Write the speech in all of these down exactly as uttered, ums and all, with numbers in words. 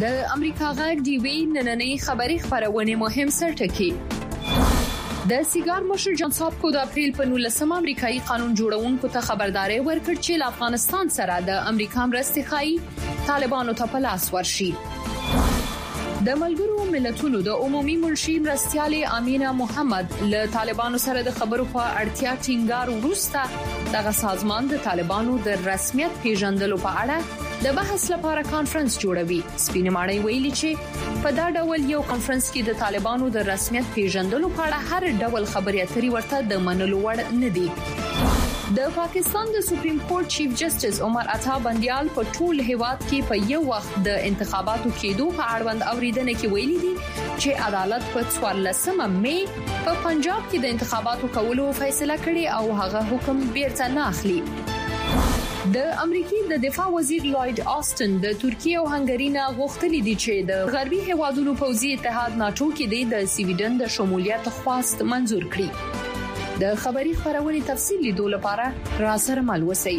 د امریکا غږ ډي وی نننۍ خبری خبرونه مهم سرټکی د سیګار مشر جان ساپکو د اپریل په نولسمه امریکایي قانون جوړونکو ته خبرداري ورکړ چې له افغانستان سره د امریکا مرستې خای طالبانو ته په لاس ورشي. د ملګرو ملتونو د عمومي منشي مرستيالي امینه محمد له طالبانو سره د خبرو په اړتیا ټینګار وروسته دغه سازمان د طالبانو د رسمیت پیژندلو په اړه د بحث لپاره کانفرنس جوړوي. سپینې ماڼۍ ویلي چې په دا ډول یو کانفرنس کې د طالبانو د رسمیت پیژندلو په اړه هر ډول خبري اترې ورته د منلو وړ نه دي. د پاکستان د سپریم کورټ چیف جسټس عمر عطا بندیال په ټول هیواد کې په یو وخت د انتخاباتو کېدو په اړوند اوریدنه کې ویلي دي چې عدالت په څوارلسمه مې په پنجاب کې د انتخاباتو کولو فیصله کړې او هغه حکم بیرته نه اخلي. د امریکای د دفاع وزیر لوید آستن د ترکیه او هنګری نه غوښتلي دي چې د غربي هیوادونو پوځي اتحاد ناتو کې د سویډن د شمولیت خواست منزور کړي. د خبری خبرونه تفصیل لیدو لپاره را سره مل وسی.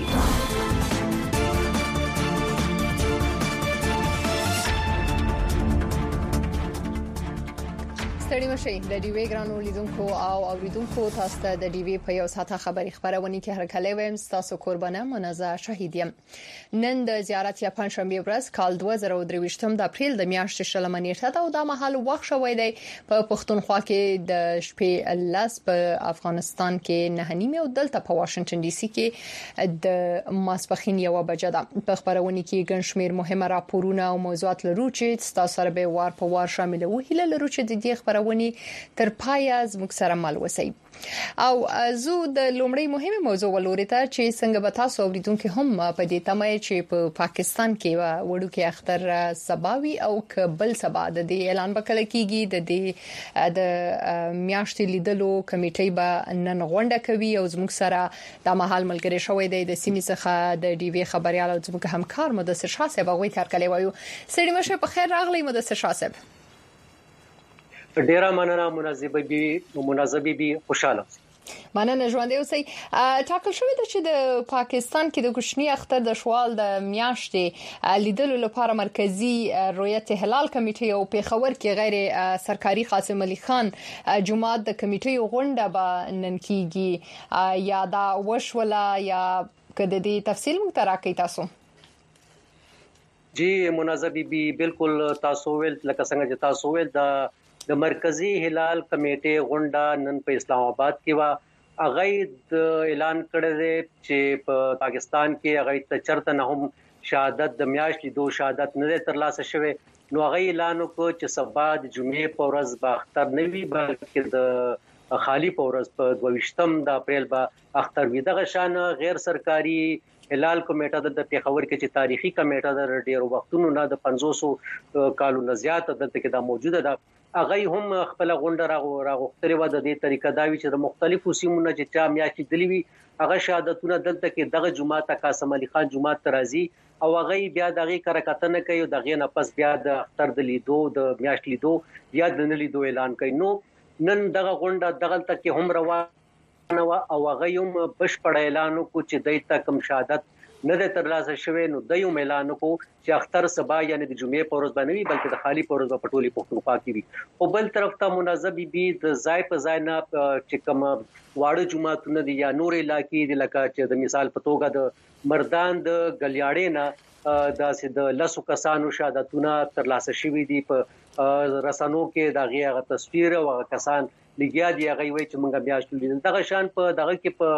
ستړي مشي د ډي وی ګرانو لیدونکو او اوریدونکو تاسو ته د ډي وی په یو ساعته خبری خبرونه کې هر کله ویم تاسو قربانه منازه شهید یم. نن د زیارت یا پنځشنبه ورځ کال دوه زره او درې ویشتم د اپریل د میاشتې شلمه نیټه ده او د محل وخت شوې دی په پښتونخوا کې د شپې لاس په افغانستان کې نه نیمه او دلته په واشنگټن ډي سي کې د ماسپخین یو بجه ده. په خبرونه کې ګڼ شمېر مهمه راپورونه او موضوعات لرو چې تاسو سره به وار په وار شامل وو. هله لرو چې د دې خبرونه تر پای از موږ سره مل وسی. او زه د لومړی مهمه موضوع ولورته چې څنګه به تاسو اوریدونکو هم په دې تمه چې په پا پاکستان کې وړوکی اختر سباوي او کبل سبا د دې اعلان وکړ کیږي د دې د میاشتې لیدلو کمیټې به نن غونډه کوي او زموږ سره د محل ملګری شوې دی د سیمې څخه د ډي وی خبريال او زموږ همکار مدثر شاه صاحب غوي تر کلی وایو. سړي مشه په خیر راغلی مدثر شاه صاحب. ډیره مننه مناسبه بي مناسبه بي خوشاله مننه ژوند اوسئ. ټاکل شوې ده چې د پاکستان کې د کوچني اختر د شوال د میاشتې لیدلو لپاره مرکزی رؤیت هلال کمیټه او پیښور کې غیر سرکاري قاسم علي خان جماعت د کمیټې غونډه به نن کیږي یا دا وشولا یا کده دي تفصیل مو تراکې تاسو. جی مناسبه بي بالکل تاسو ول لکه څنګه چې تاسو ول د د مرکزی هلال کمیټې غونډه نن په اسلام آباد کې وا اغه د اعلان کړی دی چې په پاکستان کې اغه ته چرته نه هم شهادت د میاشتې دوه شهادت نه ترلاسه شوه. نو اغه اعلان وکړ چې سبا د جمعې په ورځ به اختر نه وي بلکې د خالی په ورځ په دوه ویشتم د اپریل به اختر وي. دغه شان غیر سرکاري هلال کمیټه د پیښور کې چې تاریخي کمیټه د ډیرو وختونو نه د پنځوس کالو نه زیات دلته کې دا موجوده ده. اغه هم خپل غونډه راغوښتلې و د دې طریقه دا وی چې د مختلفو سیمونو چې چا میاشتې دلی وي هغه شهادتونه دلته کې دغه جمعه قاسم علي خان جمعه ترازی او هغه بیا دغه کارکتنه کوي دغه نه پس بیا د اختر د لیدو د میاشتې لیدو بیا د لیدو اعلان کوي. نو نن دغه غونډه دغه تک هم روانه او هغه هم بشپړ اعلان کو چې دای ته کم شهادت نه د ترلاسه شوه. نو د یو اعلان کو چې اختر سبا یعنی د جمعې په ورځ باندې بلکې د خالی په ورځ په ټولي پښتونخوا کې وي. او بل طرف ته مناسبه بي د ځای په ځای نه چې کوم واړه جمعهتونه دي یا نور علاقې دي لکه چې د مثال په توګه د مردان د غلیاړې نه داسې د لاسو کسانو شهادتونه ترلاسه شوي دي. په رسنو کې دغه تصویر او کسان لګیا دي هغه وایي چې موږ بیا شول دغه شان په دغه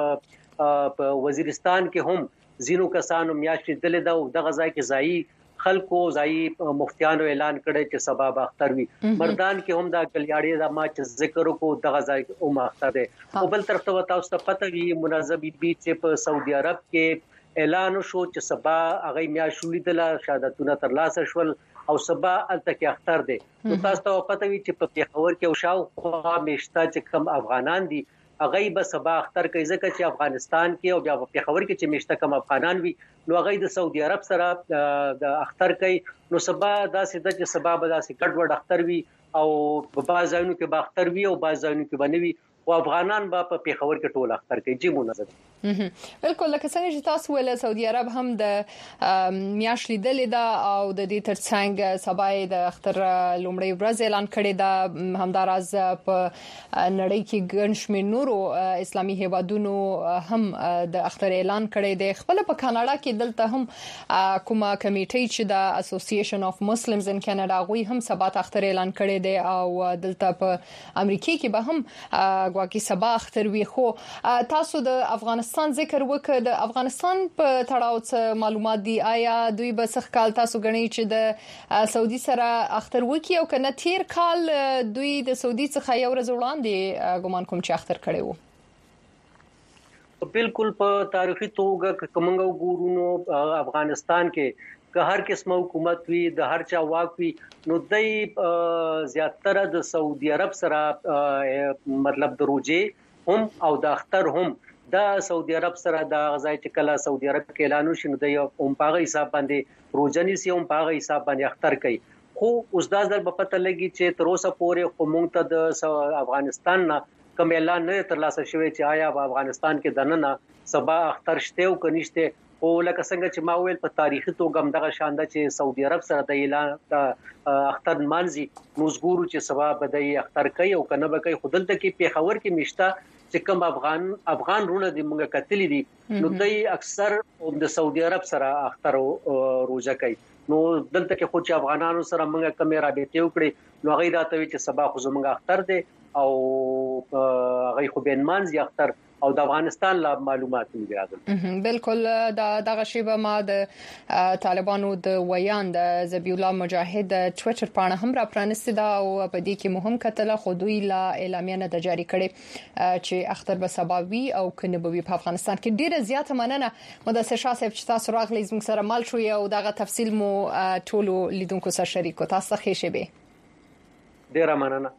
کې په وزیرستان کې هم زینو کسانو میاشتې دلې دا او دغه ځای کې ځای خلکو ځای مفتیانو اعلان کړی چې سبب اختر وي. مردان کې هم دا کلیاړي دا ما چې ذکر وکړو دغه ځای او اختر دی. او بل طرف ته تاسو ته پته وي مناسبه بي چې په سعودي عرب کې اعلان شو چې سبا هغه میاشتې د شهادتونه ترلاسه شول او سبا الته کې اختر دی. نو تاسو ته پته وي چې په پیښور کې او شاوخوا میشته چې کم افغانان دي هغه به سبا اختر کوي ځکه چې افغانستان کې او بیا په پیښور کې چې مشته کم افغانان وي نو هغه د سعودي عرب سره د اختر کوي. نو سبا داسې د چې سبا به داسې ګډوډ اختر وي او په بعض ځایونو کې به اختر وي او بعض ځایونو کې باندې وي. او افغانان به په پیښور کې ټول اختر کوي. جی منظم بالکل لکه څنګه چې تاسو ویل سعودي عرب هم د میاشت لیدلې ده او د دې ترڅنګ سبا د اختر لومړی ورځ اعلان کړی ده. همداراز په نړۍ کې ګڼ شمېر نورو اسلامي هیوادونو هم د اختر اعلان کړی دی. خپل په کاناډا کې دلته هم کومه کمیټې چې د اسوسییشن اف مسلمز ان کاناډا غوي هم سبا اختر اعلان کړی دی او دلته په امریکا کې به هم غواګي سبا اختر وي. خو تاسو د افغانستان ذکر وکړ، د افغانستان په تړاو څه معلومات دي؟ آیا دوی به څه کال تاسو غنئ چې د سعودي سره اختر وکي او کنه تیر کال دوی د سعودي څخه یو ورځ وړاندې ګومان کوم چې اختر کړی وو؟ بالکل په تاریخي توګه کومنګ وګورو افغانستان کې که هر قسم حکومت وي د هر چا واک وي نو دای زیاتره د سعودي عرب سره مطلب د روزه هم او د اختر هم دا سعودي عرب سره د غزای چې کله سعودي عرب کې اعلان وشي نو د هم په حساب باندې روزنی سي هم په حساب باندې اختر کوي. خو اوس دا ځل په پته لګي چې تر اوسه پورې خو مونږ ته د افغانستان نه کوم اعلان نه ترلاسه شوی چې آیا په افغانستان کې دننه سبا اختر شته او کنيشته. او لکه څنګه چې ما ویل په تاریخي توګه هم دغه شانده چې سعودي عرب سره د اعلان د اختر مانځي موږ چې سبا بدای اختر کوي او کنه به کوي. خودلته کې پیښور کې مشته چې کوم افغان افغان رونه د موږ کتلې دي نو دوی اکثر د سعودي عرب سره اختر روزه کوي. نو دلته کې خو چې افغانانو سره موږ کومه رابطه وکړي نو غیر راته چې سبا خو زموږ اختر دی او غي خو بین مانځي اختر او د افغانستان لا معلومات نه راغلي. بالکل دا دغه شی به ما د طالبانو د ویان د ذبیح الله مجاهد ټوئیټر پاڼه هم را پرانستې ده او په دې کې مهم کتله خو دوی لا اعلامیه نه د جاری کړي چې اختر به سبا وي او کنه به په افغانستان کې. ډیره زیاته مننه مدثر شاه صاحب چې تاسو راغلی زموږ سره مال شو او دغه تفصیل مو ټولو لیدونکو سره شریک کو. تاسو ښه شی به ډیره مننه.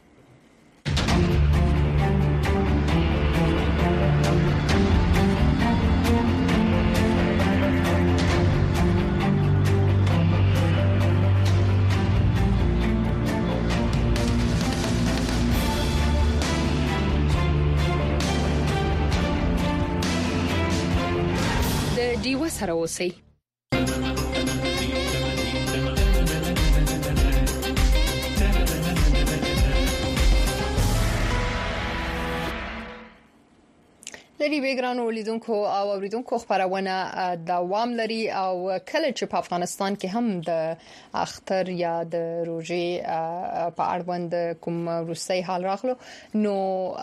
دیو سره اوسئ. لري بیګرانو لیدونکو او اوریدونکو خبرونه دوام لري او کله چې په افغانستان کې هم د اختر یا د روزي په اړوند کوم روسي حال راغلو نو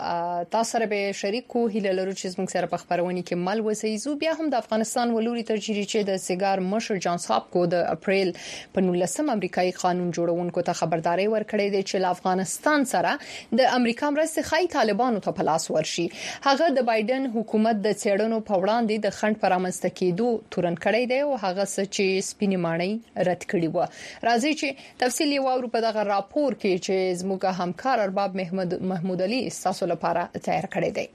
تاسو سره به شریکو هیله لرو چې موږ سره په خبرونه کې مل وسېزو. بیا هم د افغانستان ولوري ترجیحي چې د سیګار مشر جان صاحب کو د اپریل په نولسم امریکایي قانون جوړونکو ته خبرداري ورکړې ده چې افغانستان سره د امریکا مرسته خای طالبانو ته پلاس ورشي. هغه د بایدن حکومت د چېړنو په وړاندې د خند پرامسته کېدو تورن کړی دی او هغه چې سپینې ماڼۍ رد کړی و. راځي چې تفصیل یې واورو په دغه راپور کې چې زموږ همکار ارباب محمود محمود علي تاسو لپاره تیار کړی دی.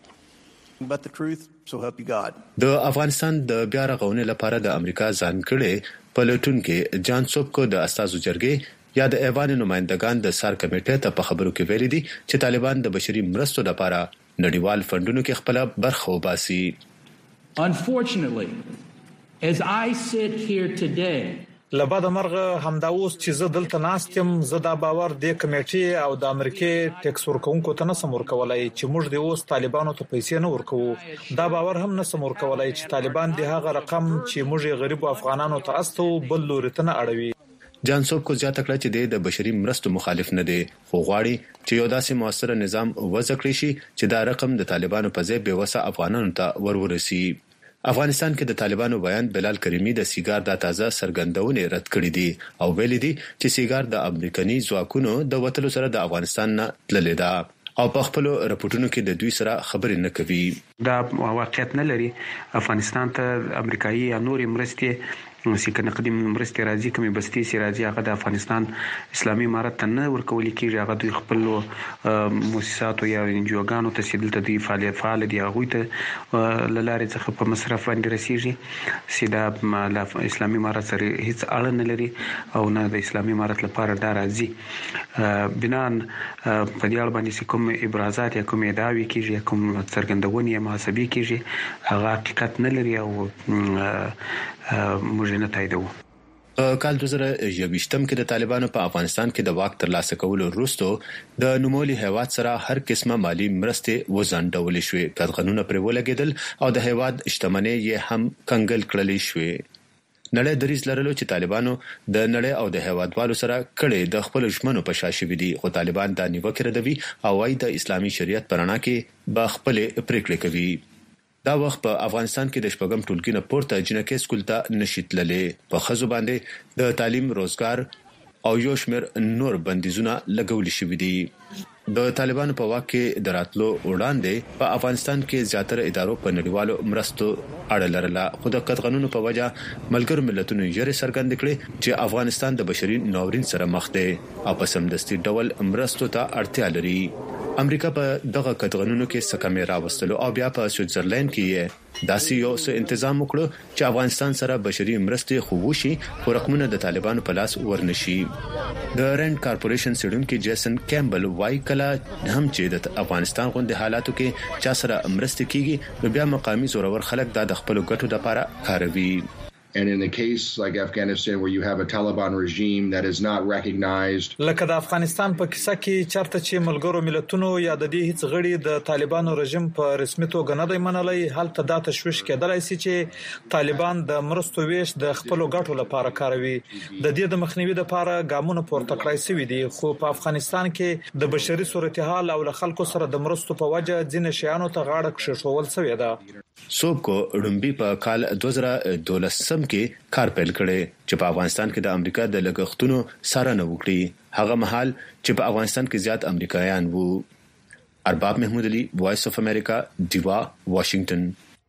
But the truth, so help you God. د افغانستان د بیا رغونې لپاره د امریکا ځانګړي پلټونکو جان سوبکو د استازو جرګې یا د ایوان نمائندگان د سار کمیټې ته په خبرو کې ویلي دي چې طالبان د بشري مرستو لپاره نړیوال فندونو کې خپل برخه وباسي. Unfortunately, as I sit here today, لبا د مرغه همدا اوس چې زه دلته ناستم زه دا باور د کمیټې او د امریکای ټیکس ورکونکو ته نه سمور کولای چې موږ د اوس طالبانو ته پیسې نه ورکوو. دا باور هم نه سمور کولای چې طالبان د هغه رقم چې موږ غریب افغانانو ته استو بل لوري ته نه اړوي. جان سوب کو زیاته کړ چې د بشري مرستو مخالف نه دی خو غواړي چې یو داسې موثر نظام وضع کړی شي چې دا رقم د طالبانو په ځای به وسه افغانانو ته ورورسي. افغانستان کې د طالبانو بیان بلال کریمی د سیګار د تازه سرګندونې رد کړې دي او ویلي دي چې سیګار د امریکایي ځواکونو د وټلو سره د افغانستان نه تللی ده او په خپل راپورټونو کې د دوی سره خبرې نه کوي. دا واقعیت نه لري. افغانستان ته امریکایي یا نورې مرستې چې کنه قدیم مرستې راځي کومې بستي سي راځي هغه د افغانستان اسلامي امارت ته نه ورکول کیږي هغه دوی خپل مؤسسات یا انجوګانو ته سیدل ته دی فعالیت فعال دي هغه ته لارې څخه په مصرف باندې رسیږي سیده اسلامي امارت سره هیڅ اړه نه لري او نه د اسلامي امارت لپاره دا راځي بنان په دې اړه باندې کوم ابرازات یا کوم ادعاوی کیږي کوم څرګندونې یا محاسبې کیږي هغه حقیقت نه لري او موږ نه تاییدوو. کال دوه زره یوویشتم کې د طالبانو په افغانستان کې د واک ترلاسه کولو وروسته د نوموړي هیواد سره هر قسمه مالی مرستې وزندول شوې قدغنونه پر ولګیدل او د هیواد شتمنۍ یې هم کنګل کړلې شوې. نړۍ دریځ لرلو چې طالبانو د نړۍ او د هیوادوالو سره کړي د خپل ژمنو په شاشې دي خو طالبان دا نیوکه ردوي او وايي د اسلامي شریعت پرانا کې به خپل پریکړې کوي. دا وخت په افغانستان کې د شپږم ټولګي نه پورته جنکې سکول ته نشیتللې په خزو باندې د تعلیم روزګار او یو شمېر نور بندیزونه لګول شوي دي. د طالبانو په واک کې دراتلو وړاندې په افغانستان کې زیاتره ادارو په نړیوالو مرستو اړه لرله خو د قطغنونو په وجه ملګرو ملتونو یې څرګند کړي چې افغانستان د بشري ناورین سره مخ دی او په سمدستي ډول مرستو ته اړتیا لري. امریکا په دغه قطغنونو کې سکمې راوستلو او بیا په سویټزرلند کې داسې یو څه تنظیم وکړو چې افغانستان سره بشري مرستې خو وشي خو رقمونه د طالبانو په لاس ورنشي. د رند کارپوریشن سړونکو جیسن کیمبل وايي کله هم چې د افغانستان غونډه حالاتو کې چا سره مرستې کیږي نو بیا مقامي زورور خلک د خپل ګټو لپاره کاروي. And in the case like Afghanistan where you have a Taliban regime that is not recognized لکه د افغانستان په کیسه کې چارته چې ملګرو ملتونو یا د دې هیڅ غړي د طالبانو رژیم په رسمي توګه نه دی منلای هلته دا تشويش کېدلای شي چې طالبان د مرستو ویش د خپل ګټو لپاره کاروي. د دې د مخنیوي لپاره ګامونه پورته کړای شوي دي خو په افغانستان کې د بشري صورتحال او له خلکو سره د مرستو په وجه ځینې شیانو ته غاړه کښښول شوې ده. سوبکو ډومبي په کال دوه زره دولسم کې کار پیل کړي چې په افغانستان کې د امریکا د لګښتونو څارنه وکړي هغه مهال چې په افغانستان کې زیات امریکایان وو. ارباب محمود علي وایس اف امریکا دیوا واشنگټن.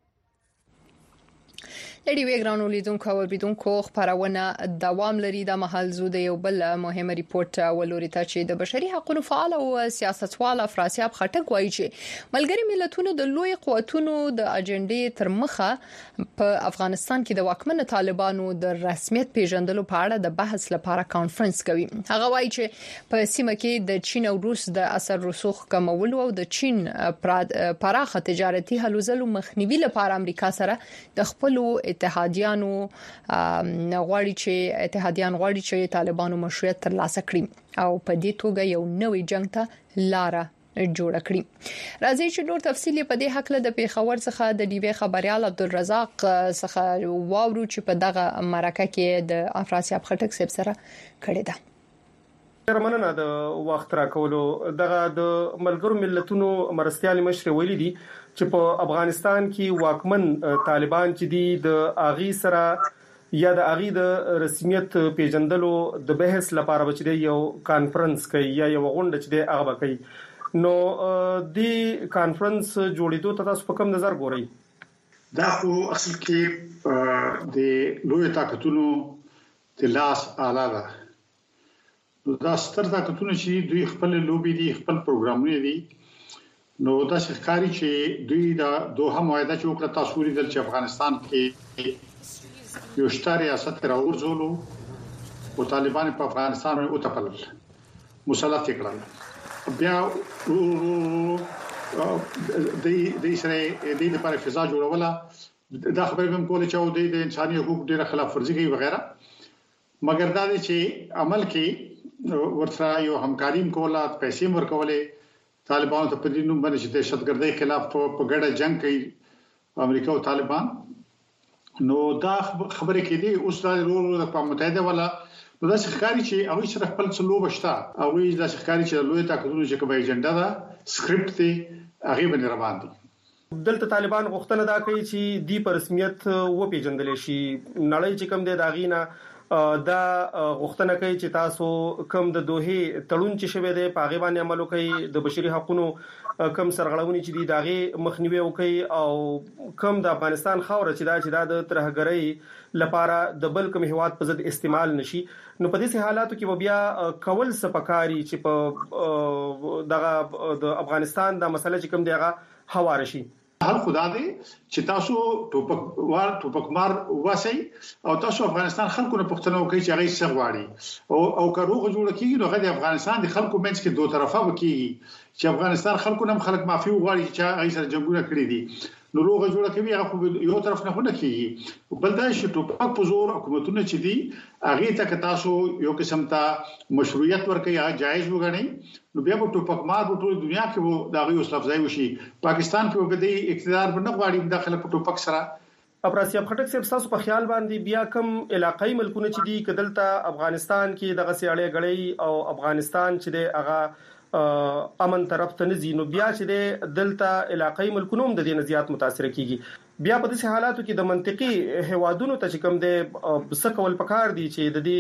لړۍ وګرانو لیدونکو او اوریدونکو خبرونه دوام لري د محل زود یو بل مهمه ریپورت ولوري ته چې د بشري حقوقو فعال او سیاستوال افراسیاب خټک وایي چې ملګری ملتونو د لوی قوتونو د اجنډې تر مخه په افغانستان کې د واکمن طالبانو د رسمیت پیژندلو په اړه د بحث لپاره کانفرنس کوي. هغه وایي چې په سیمه کې د چین او روس د اثر رسوخ کمولو او د چین پراخه تجارتي هلوځلو مخنیوي لپاره امریکا سره د خپل اتحادیانو غواړي چې اتحادیان غواړي چې طالبانو مشروعیت ترلاسه کړي او په دې توګه یو نوې جنگ ته لار جوړ کړي. راځي چې نور تفصیل په دې حق له د پیښور څخه د ډیوی خبريال عبدالرزاق څخه واورو چې په دغه مرکه کې د افراسیاب خټک صاحب سره کړی ده. ترمننه د وخت راکولو دغه د ملګرو ملتونو مرستيال مشر ویلي دي چې په افغانستان کې واکمن طالبان چې دي د اغي سره یا د اغي د رسمیت پیژندلو د بحث لپاره بچ دی یو کانفرنس کوي یا یو غونډه چې دی هغه کوي. نو د کانفرنس جوړېدو ته تاسو په کوم نظر ګورئ؟ دا خو اصل کې د لوی طاقتونو د لاس آله ده. نو دا ستر طاقتونه چې دوی خپل لوبي دي خپل پروګرامونه دي نو دا ښکاري چې دوی دا دوه معاهده چې وکړه تاسو لري چې افغانستان کې یو شته ریاست راوړزولو او طالبان په افغانستان او تپل مسلط کړل بیا د دې سره د دې لپاره فضا جوړوله دا خبره هم کوله چې د انساني حقوقو ډیره خلاف ورزي کوي وغیرہ مګر دا چې عمل کې ورته یو همکاري کوله پیسې ورکولې طالبانو ته په دې نوم باندې چې دهشتګردۍ خلاف په ګډه جنگ کوي امریکا او طالبان. نو دا خبره کې دي اوس د ورو د متحده ولا نو دا ښکاري چې هغه سره خپل څلو بشتا او دا ښکاري چې لوی طاقتونو چې کومه ایجنډا ده سکرپټ دی هغه باندې روان دي. دلته طالبان غوښتنه دا کوي چې دی په رسمیت و پیژندل شي نړۍ چې کوم دی دا غینه دا غوښتنه کوي چې تاسو کوم د دوه تړون چې شوی دی په غیبان عمل کوي د بشري حقوقو کم سرغړونې چې دی داغه مخنیوي وکړي او کم د افغانستان خاور چې دا چې دا د ترهګرۍ لپاره د بل کوم هیواد په ضد استعمال نشي. نو په دې حالاتو کې بیا کول سپکاري چې په دغه د افغانستان د مسله چې کوم دیغه هوار شي. حل خدا دې چې تاسو ټوپک وار ټوپک مار واسي او تاسو افغانستان خلکو نه پښتنو کوي چې هغه څه غواړي او او کروغه جوړ کیږي نو غږ افغانستان د خلکو منځ کې دوه طرفه وکیږي چې افغانستان خلکو نه خلک معافي وغواړي چې هغه سره جنگونه کړی دي نو روغه جوړه کوي هغه یو طرف نه نه کیږي بل دا چې ټوپک په زور حکومتونه چې دي هغه ته تاسو یو قسم ته مشروعیت ورکړي یا جایز وګڼي نو بیا په ټوپک مار په ټول دنیا کې وو دا غي اوس لفظای وشي پاکستان کې وګدي اقتدار باندې غواړي داخله په ټوپک سره. افراسیاب خټک صاحب تاسو په خیال باندې بیا کوم علاقائی ملکونه چې دي کدلته افغانستان کې دغه سیاړې غړي او افغانستان چې د هغه امن طرف ته نزي نو بیا چې دلته علاقائی ملکونه هم د دې نزيات متاثر کیږي بیا په دې حالاتو کې د منطقي هوادونو ته چې کوم د سکول پکار دي چې د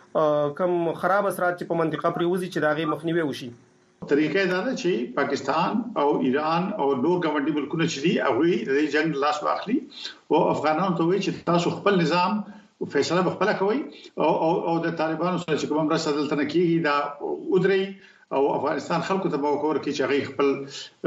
دې کم خراب اثرات چې په منطقه پریوزي چې داغه مخنیوي وشي. طریقې دا ده چې پاکستان او ایران او نور ګاونډي ملکونه چې دي هغه د جنگ لاس واخلي او افغانانو ته وایي چې تاسو خپل نظام فیصله خپل کوي او او د طالبانو سره چې کوم مرسته دلته نه کیږي دا ودري او افغانستان خلکو ته موقور کې چې هغه خپل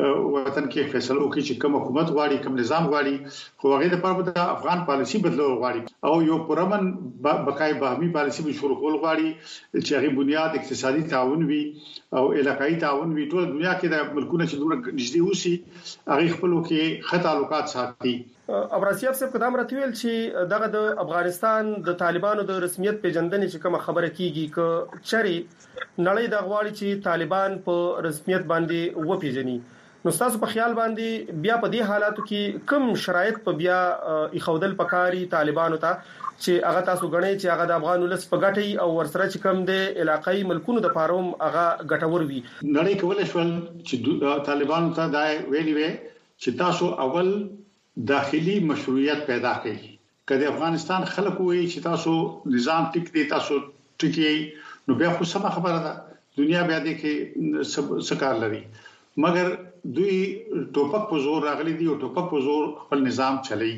وطن کې فیصله وکړي چې کوم حکومت غواړي کوم نظام غواړي خو هغه د پاره د افغان پالیسی بدلول غواړي او یو پرمن بقای باهمي پالیسی به شروع کول غواړي چې هغه بنیاد اقتصادي تعاون وي او علاقائی تعاون وي ټول دنیا کې د ملکونو چې دوه نږدې وسی هغه خپل کې خط تعلقات ساتي. ابراسیاب صاحب قدم راتویل چې دغه د افغانستان د طالبانو د رسمیت پیژندنې چې کوم خبره کیږي ک چری نړۍ د غواړي چې طالبان په رسمیت باندې و پیژني نو تاسو په خیال باندې بیا په دې حالاتو کې کوم شرایط په بیا اخودل پکاري طالبانو ته چې هغه تاسو غنئ چې هغه د افغان ولس په ګټي او ورسره چې کوم د علاقائی ملکونو د پاروم هغه ګټور وي. نړۍ کولای شو چې طالبانو ته دا ویلي وي چې تاسو اول داخلي مشروعیت پیدا کړي کله افغانستان خلک وایي چې تاسو نظام ټیک دی تاسو ټیکي نو بیا خو سم خبره ده دنیا بیا دې کې سکار لري مګر دوی ټوپک په زور راغلي دي او ټوپک په زور خپل نظام چلایي.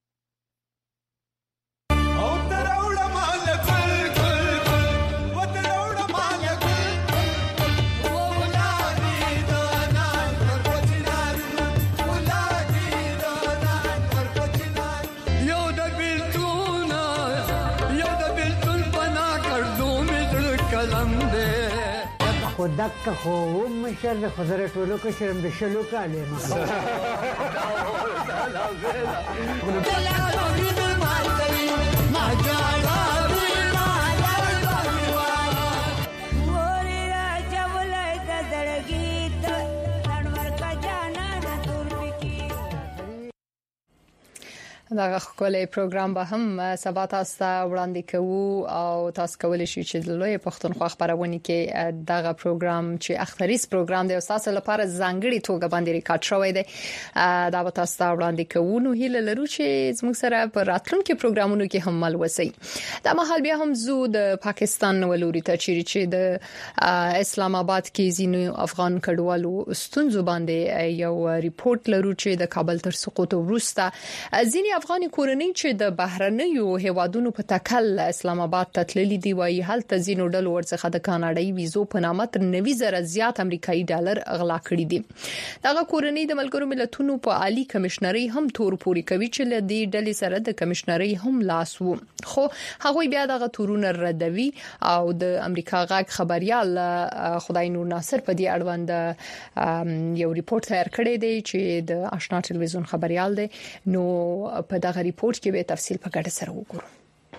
خدک خو مشر د خزر ټولو کې شرم د شلو کاله دا خپل پروګرام به هم سبا تاسو ته وړاندې کوو او تاسو کولی شئ چې د لوی پښتونخوا خبرونه کې دغه پروګرام چې اختریز پروګرام دی او تاسو لپاره ځانګړي توګه باندې ریکارډ شوی دی دا به تاسو ته وړاندې کوو نو هیله لرو چې زموږ سره په راتلونکو پروګرامونو کې هم مل وسی. دا مهال بیا هم زو د پاکستان ولوري ته چې د اسلام آباد کې زینو افغان کډوالو ستونزو باندې یو ریپورت لرو چې د کابل تر سقوط وروسته ځینې افغاني کورنۍ چې د بهرنیو هیوادونو په تکل اسلام آباد ته تللي دي وايي هلته ځینو ډلو ورڅخه د کاناډایي ویزو په نامه تر نوي زره زیات امریکایي ډالر غلا کړي دي. دغه کورنۍ د ملګرو ملتونو په عالی کمشنري هم تور پوري کوي چې له دې ډلې سره د کمشنري هم لاس وو خو هغه بیا دغه تورونه ردوي او د امریکا غاګ خبريال خدای نور ناصر په دې اړوند یو ریپورت تیار کړی دی چې د آشنا ټلویزیون خبريال دی نو په دغه ریپورت کې به تفصیل په ګډه سره وګورو.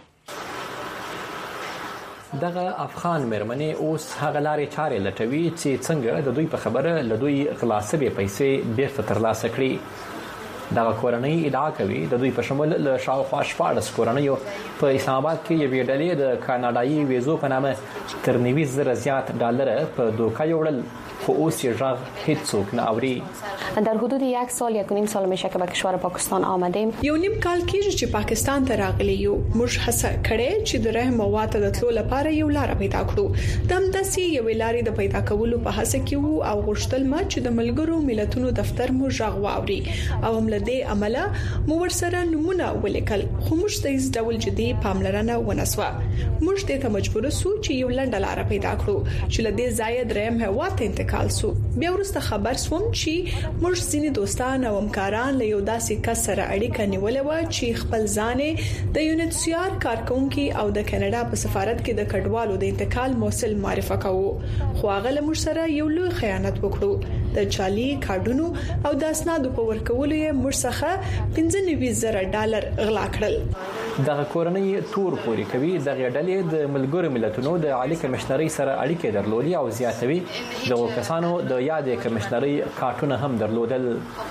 دغه افغان مرمنې اوس هغه لارې چارې لټوي چې څنګه د دوی په خبره له دوی خلاصې پیسې بیرته ترلاسه کړي. دغه کورنۍ ادعا کوي د دوی په شمول له شاوخوا شپاړس کورنیو په اسلام آباد کې یوې ډلې د کاناډایي ویزو په نامه تر نوي زره زیات ډالر په دوکه یوړل خو اوس یې ژغ هیڅوک نه اوري. در حدود یک سال یک و نیم سال میشه که به کشور پاکستان آمدیم. یو نیم کال کېږي چې پاکستان ته راغلي یو. موږ هڅه کړې چې د رحم مواد د تلو لپاره یو لار پیدا کړو. د همداسې یو لارې د پیدا کولو په هڅه کې وو او غوښتل ما چې د ملګرو ملتونو دفتر مو ژغ واوري او هم له دې عمله مو ورسره نمونه ولیکل. خو موږ د هیڅ ډول جدي پاملرنه ونسوه. موږ دې ته مجبور سو چې یو لنډه لار پیدا کړو چې له دې ځای د رحم مواد ته انتقال سو. بیا وروسته خبر سوم چې موږ ځینې دوستان او همکاران له یو داسې کس سره اړیکه نیولې و چې خپل ځان د یونیسیار کارکونکو او د کاناډا په سفارت کې د کډوالو د انتقال موصل معرفي کوو. خو هغه له موږ سره یو لوی خیانت وکړو. د چالي کارډونو او د اسنادو په ورکولو یې موږ څخه پنځه نوي زره ډالر غلا کړل. دغه کورنۍ تور پوري کوي د غړډلې د ملګرو ملتونو د عالی کمشنري سره اړیکې درلودي او زیاتوي دغه کسانو د یادې کمشنري کارتونه هم درلودل.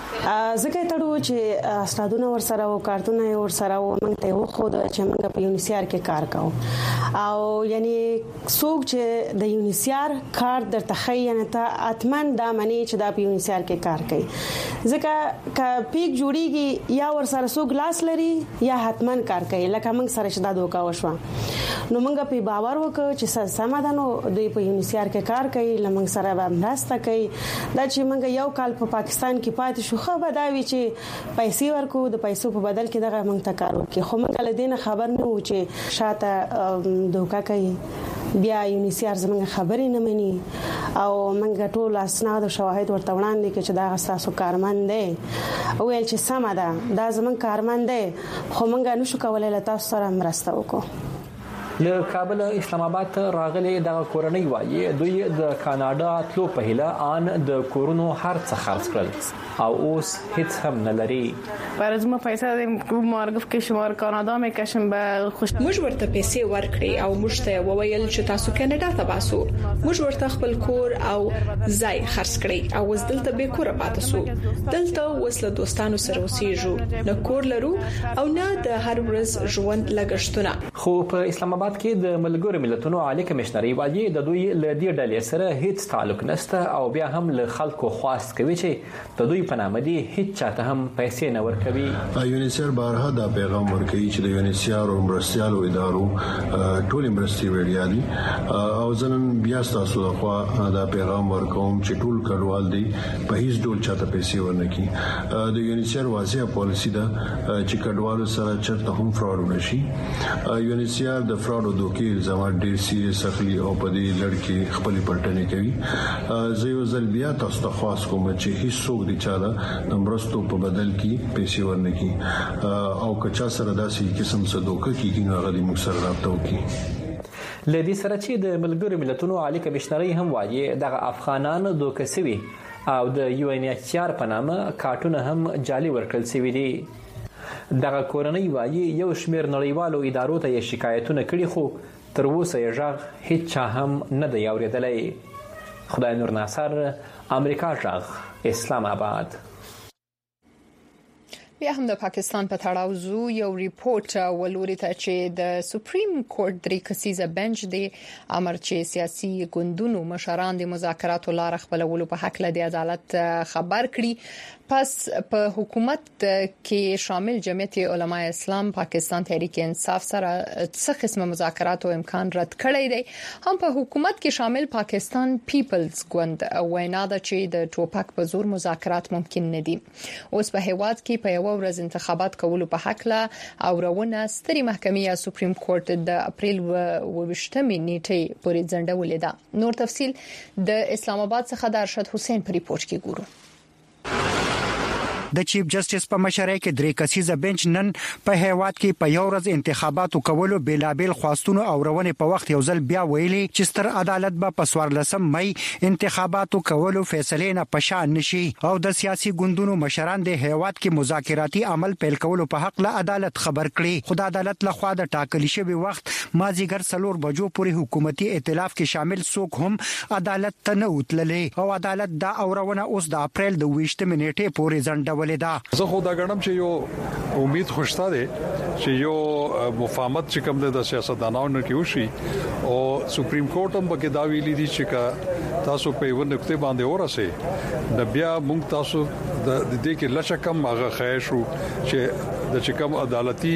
ځکه تړو چې اسنادونه ورسره او کارتونه ورسره او موږ ته خو د چې موږ په یونیسیار کې کار کوو او یعنی څوک چې د یونیسیار کار درته خیانه ته اتمن دا معنی چې دا په یونیسیار کې کار کوي. ځکه ک پیک جوړیږي یا ورسره څوک لاس لري یا حتمن کار کوي. لکه موږ سره شدا دوکا وشو نو موږ په باور وکړو چې سمادانو دوی په یونیسیار کې کار کوي لمنګ سره به مرسته کوي. دا چې موږ یو کال په پاکستان کې پاتې شو خو به دا وی چې پیسې ورکو د پیسو په بدل کې دغه موږ ته کار وکړي. خو موږ له دې نه خبر نه و چې شاته دوکا کوي. بیا یونیسیار زموږ خبرې نه مني او موږ ټول اسناد او شواهد ورته وړاندې کړي چې دا تاسو کارمند دی او ویل چې سم ده دا زموږ کارمند دی خو موږ نشو کولای له تاسو سره مرسته وکړو. له کابل اسلام آباد ته راغلي د کورنۍ وایي دوی د کاناډا تلو په هیله ان د کورونو هر څه خرڅ کړل او اوس هیڅ هم نه لري. برای ما پیسې د مارګف کې شمار کاناډا مې کشم به خوش. موږ ورته پیسې ورکړې او موږ ته وویل چې تاسو کاناډا ته باسو. موږ ورته خپل کور او ځای خرڅ کړی او اوس دلته به کور پاتې سو. دلته اوس له دوستانو سره اوسېږو. نه کور لرو او نه د هر ورځ ژوند لګښتونه. خو په اسلام آباد کې د ملګرو ملتونو عالی کمشنري وایي د دوی له دې ډلې سره هیڅ تعلق نشته او بیا هم له خلکو خواست کوي چې د دوی په نامه دي هیڅ چاته هم پیسې نه ورکوي. یونیسیار بارها دا پیغام ورکوي چې د یونیسیار او مرستيالو ادارو ټول مرستي وړیا دي او ځنن بیا تاسو لخوا دا پیغام ورکوم چې ټول کډوال دي په هیڅ ډول چاته پیسې ورنکي. د یونیسیار واضح پالیسی ده چې کډوالو سره چرته هم فراډ ونشي. یونیسیار د فراډ او دوکې الزامات ډېر سیریس اخلي او په دې لړ کې خپل پټنې کوي. زه یو ځل بیا تاسو ته خواست کوم چې هیڅ څوک دي چاله د مرستو په بدل کې پیسې ورنکي او کچا سره داسې قسم څه دوکه کیږي نو هغه د موږ سره رابطه وکړي. لدی سره چې د ملګرو ملتونو عالی کمشنري هم وایي دغه افغانان دوکه سوي او د یو ان ایچ سی آر په نامه کارتونه هم جعلي ورکړل شوی دي. دغه کورنۍ وایي یو شمېر نړیوالو ادارو ته شکایتونه کړي خو تر اوسه یې ژغ هیڅ چا هم نه دی اورېدلی. خدای نور ناصر، امریکا ژغ، اسلام آباد. بیا هم د پاکستان په تړاو زو یو ریپورت ولوري ته چې د سپریم کورټ درې کسیزه بنچ دی امر چې سیاسي ګوندونو مشران د مذاکراتو لار خپلولو په حق له عدالت خبر کړي. پس په حکومت کې شامل جمعیت علماء اسلام پاکستان تحریک انصاف سره څه قسمه مذاکرات او امکان رد کړی دی. هم په حکومت کې شامل پاکستان پیپلز ګوند وینا ده چې د ټوپک په زور مذاکرات ممکن نه دي. اوس په هیواد کې په یو ورځ انتخابات کولو په حق لا او رونه ستري محکمې یا سپریم کورټ د اپریل وشتمې نیټه پورې ځنډولې ده. نور تفصيل د اسلام آباد څخه د ارشد حسین په ریپورت کې ګورو. د چیف جسټس په مشرۍ کې درې کسیزه بنچ نن په هیواد کې په یو ورځ انتخاباتو کولو بلابل خواستونو او روانه په وخت یو ځل بیا ویلي چې ستر عدالت به په څوارلسم مې انتخاباتو کولو فیصله نه پشان نشي او د سیاسي ګوندونو مشران د هیواد کې مذاکراتي عمل پیل کولو په حق له عدالت خبر کړي. خو د عدالت لخوا د ټاکلي شوی وخت مازیګر څلور بجو پورې حکومتي ائتلاف کې شامل څوک هم عدالت ته نه وتللې او عدالت دا اورونه اوس د اپریل د ویشتمې نیټه پورې ځنډ زه خو دا غنم چې یو امید خوشته ده چې یو مفاهمت چې کوم د سیاستدانانو کې وشي او سپریم کورټ هم بګی دا ویلي دي چې تاسو په یو نقطه باندې ورسه د بیا موږ تاسو د دې کې لچ کم هغه خیشو چې د چکم عدالتي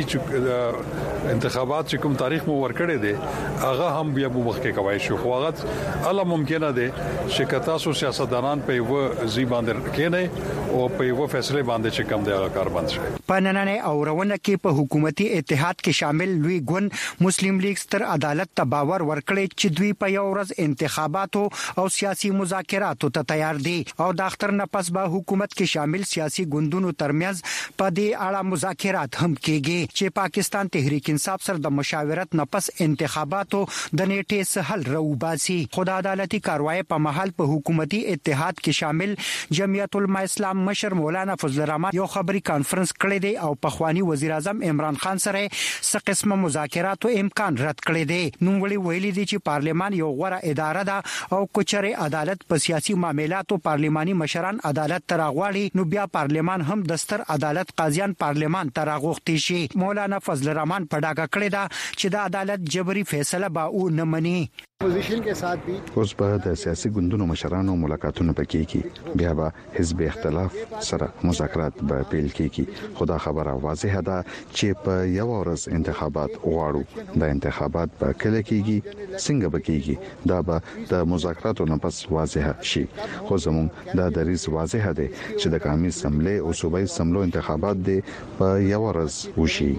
انتخابات چې کوم تاریخ مو ورکړی دی هغه هم بیا مو مخکې کوي شو خو هغه الله ممکنه ده چې کتا سو سیاستدانان په یو ځی باندې کېنه او په یو فیصله باندې چې کوم دی هغه کار بند شي. په نننۍ اورونه کې په حکومتي اتحاد کې شامل لوی ګوند مسلم لیگ ستر عدالت ته باور ورکړي چې دوی په یو ورځ انتخاباتو او سیاسي مذاکراتو ته تیار دي او د اختر نه پس به حکومت کې شامل سیاسي ګوندونو ترمنځ په دې اړه مذاکرات هم کیږي چې پاکستان تحریک انصاف سره د مشاورت نه پس انتخاباتو د نیټې سهل روباسي. خدای عدالتي کاروایی په محل په حکومتي اتحاد کې شامل جمعیت العلماء اسلام مشر مولانا فضل الرحمن یو خبري کانفرنس کړی دی او په خواني وزیر اعظم عمران خان سره څه قسمه مذاکرات او امکان رد کړی دی. نو ویلي ویلي دي چې پارلیمان یو غوړه اداره ده او کچره عدالت په سیاسي معاملاتو پارلیماني مشران عدالت تراغواړي نو بیا پارلیمان هم دستر عدالت قاضیان پارلیمان تراغوختي شي. مولانا فضل الرحمن په ډاګه کړی دا چې د عدالت جبري فیصله به او نه مني. پوزیشن کے ساتھ بھی اوس په د سیاسي ګوندونو مشرانو ملاقاتونه پکې کی بیا به حزب اختلاف سره مذاکرات به پیل کیږي. خدا خبره واضحه ده چې په یو ورځ انتخابات غواړو د انتخابات په کله کیږي څنګه به کیږي دا به د مذاکراتو نه پس واضحه شي. خو زموږ د دریز واضحه ده چې د قومي سملې او صوبایي سملو انتخابات دي په یو ورځ وشي.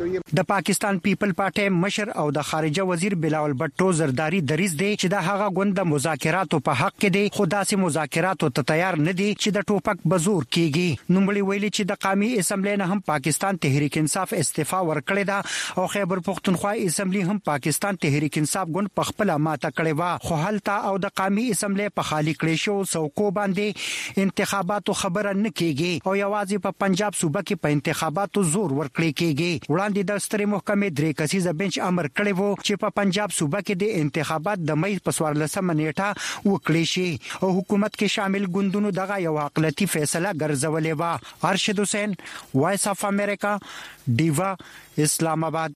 د پاکستان پیپل پارټي مشر او د خارجه وزیر بلاول بټو زرداری دریز دی چې د هغه غوند مذاکراتو په حق کې دی خو داسې مذاکراتو ته تیار نه دي چې د ټوپک بزور کیږي. نومړي ویلي چې د قومي اسمبلی نه هم پاکستان تحریک انصاف استعفا ورکړی دا او خیبر پختونخوا اسمبلی هم پاکستان تحریک انصاف ګوند په خپل ماته کړی و خو هلته او د قومي اسمبلی په خالی کړی شو څوکو باندې انتخاباتو خبره نه کیږي او یوازې په پنجاب صوبه کې په انتخاباتو زور ورکړی کیږي. وړاندې د سترې محکمې درې کسیزه بنچ امر کړی وو چې په پنجاب صوبه کې د انتخابات د مې په څوارلسمه نیټه وکړي شي او حکومت کې شامل ګوندونو دغه یو عقلتي فیصله ګرځولې و. ارشد حسین وایس اف امریکا دیوا اسلام آباد.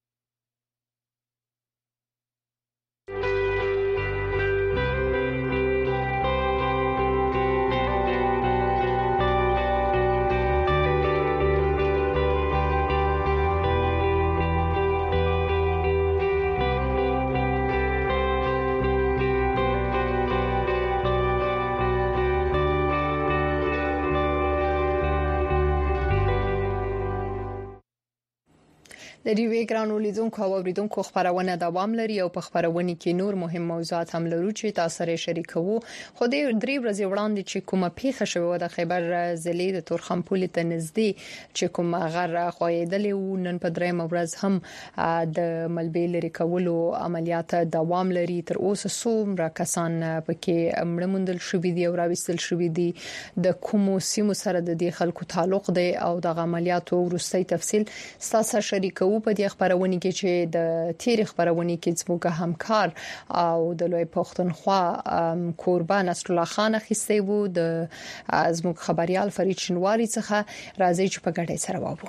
د ریوی ګرانو لیدونکو او اوریدونکو خبرونه دوام لري او په خبرونه کې نور مهم موضوعات هم لرو چې تاسو سره شریکوو. خو د درې ورځې وړاندې چې کومه پیښه شوه د خیبر ضلع د تورخم پولې ته نږدې چې کوم غر خویدلې و نن په درېم ورځ هم د ملبې لري کولو عملیات دوام لري. تر اوسه څومره کسان پکې مړ موندل شوي دي او راوستل شوي دي د کومو سیمو سره د دې خلکو تعلق دی او د عملیاتو وروستي تفصیل تاسو شریکوو په دې خبرونه کې چې د تیر خبرونه کې زموږ همکار او د لوی پښتونخوا قربان نصر الله خان خسته وو د زموږ خبريال فرید شنواری څخه راځي چې په ګډه سره وابو.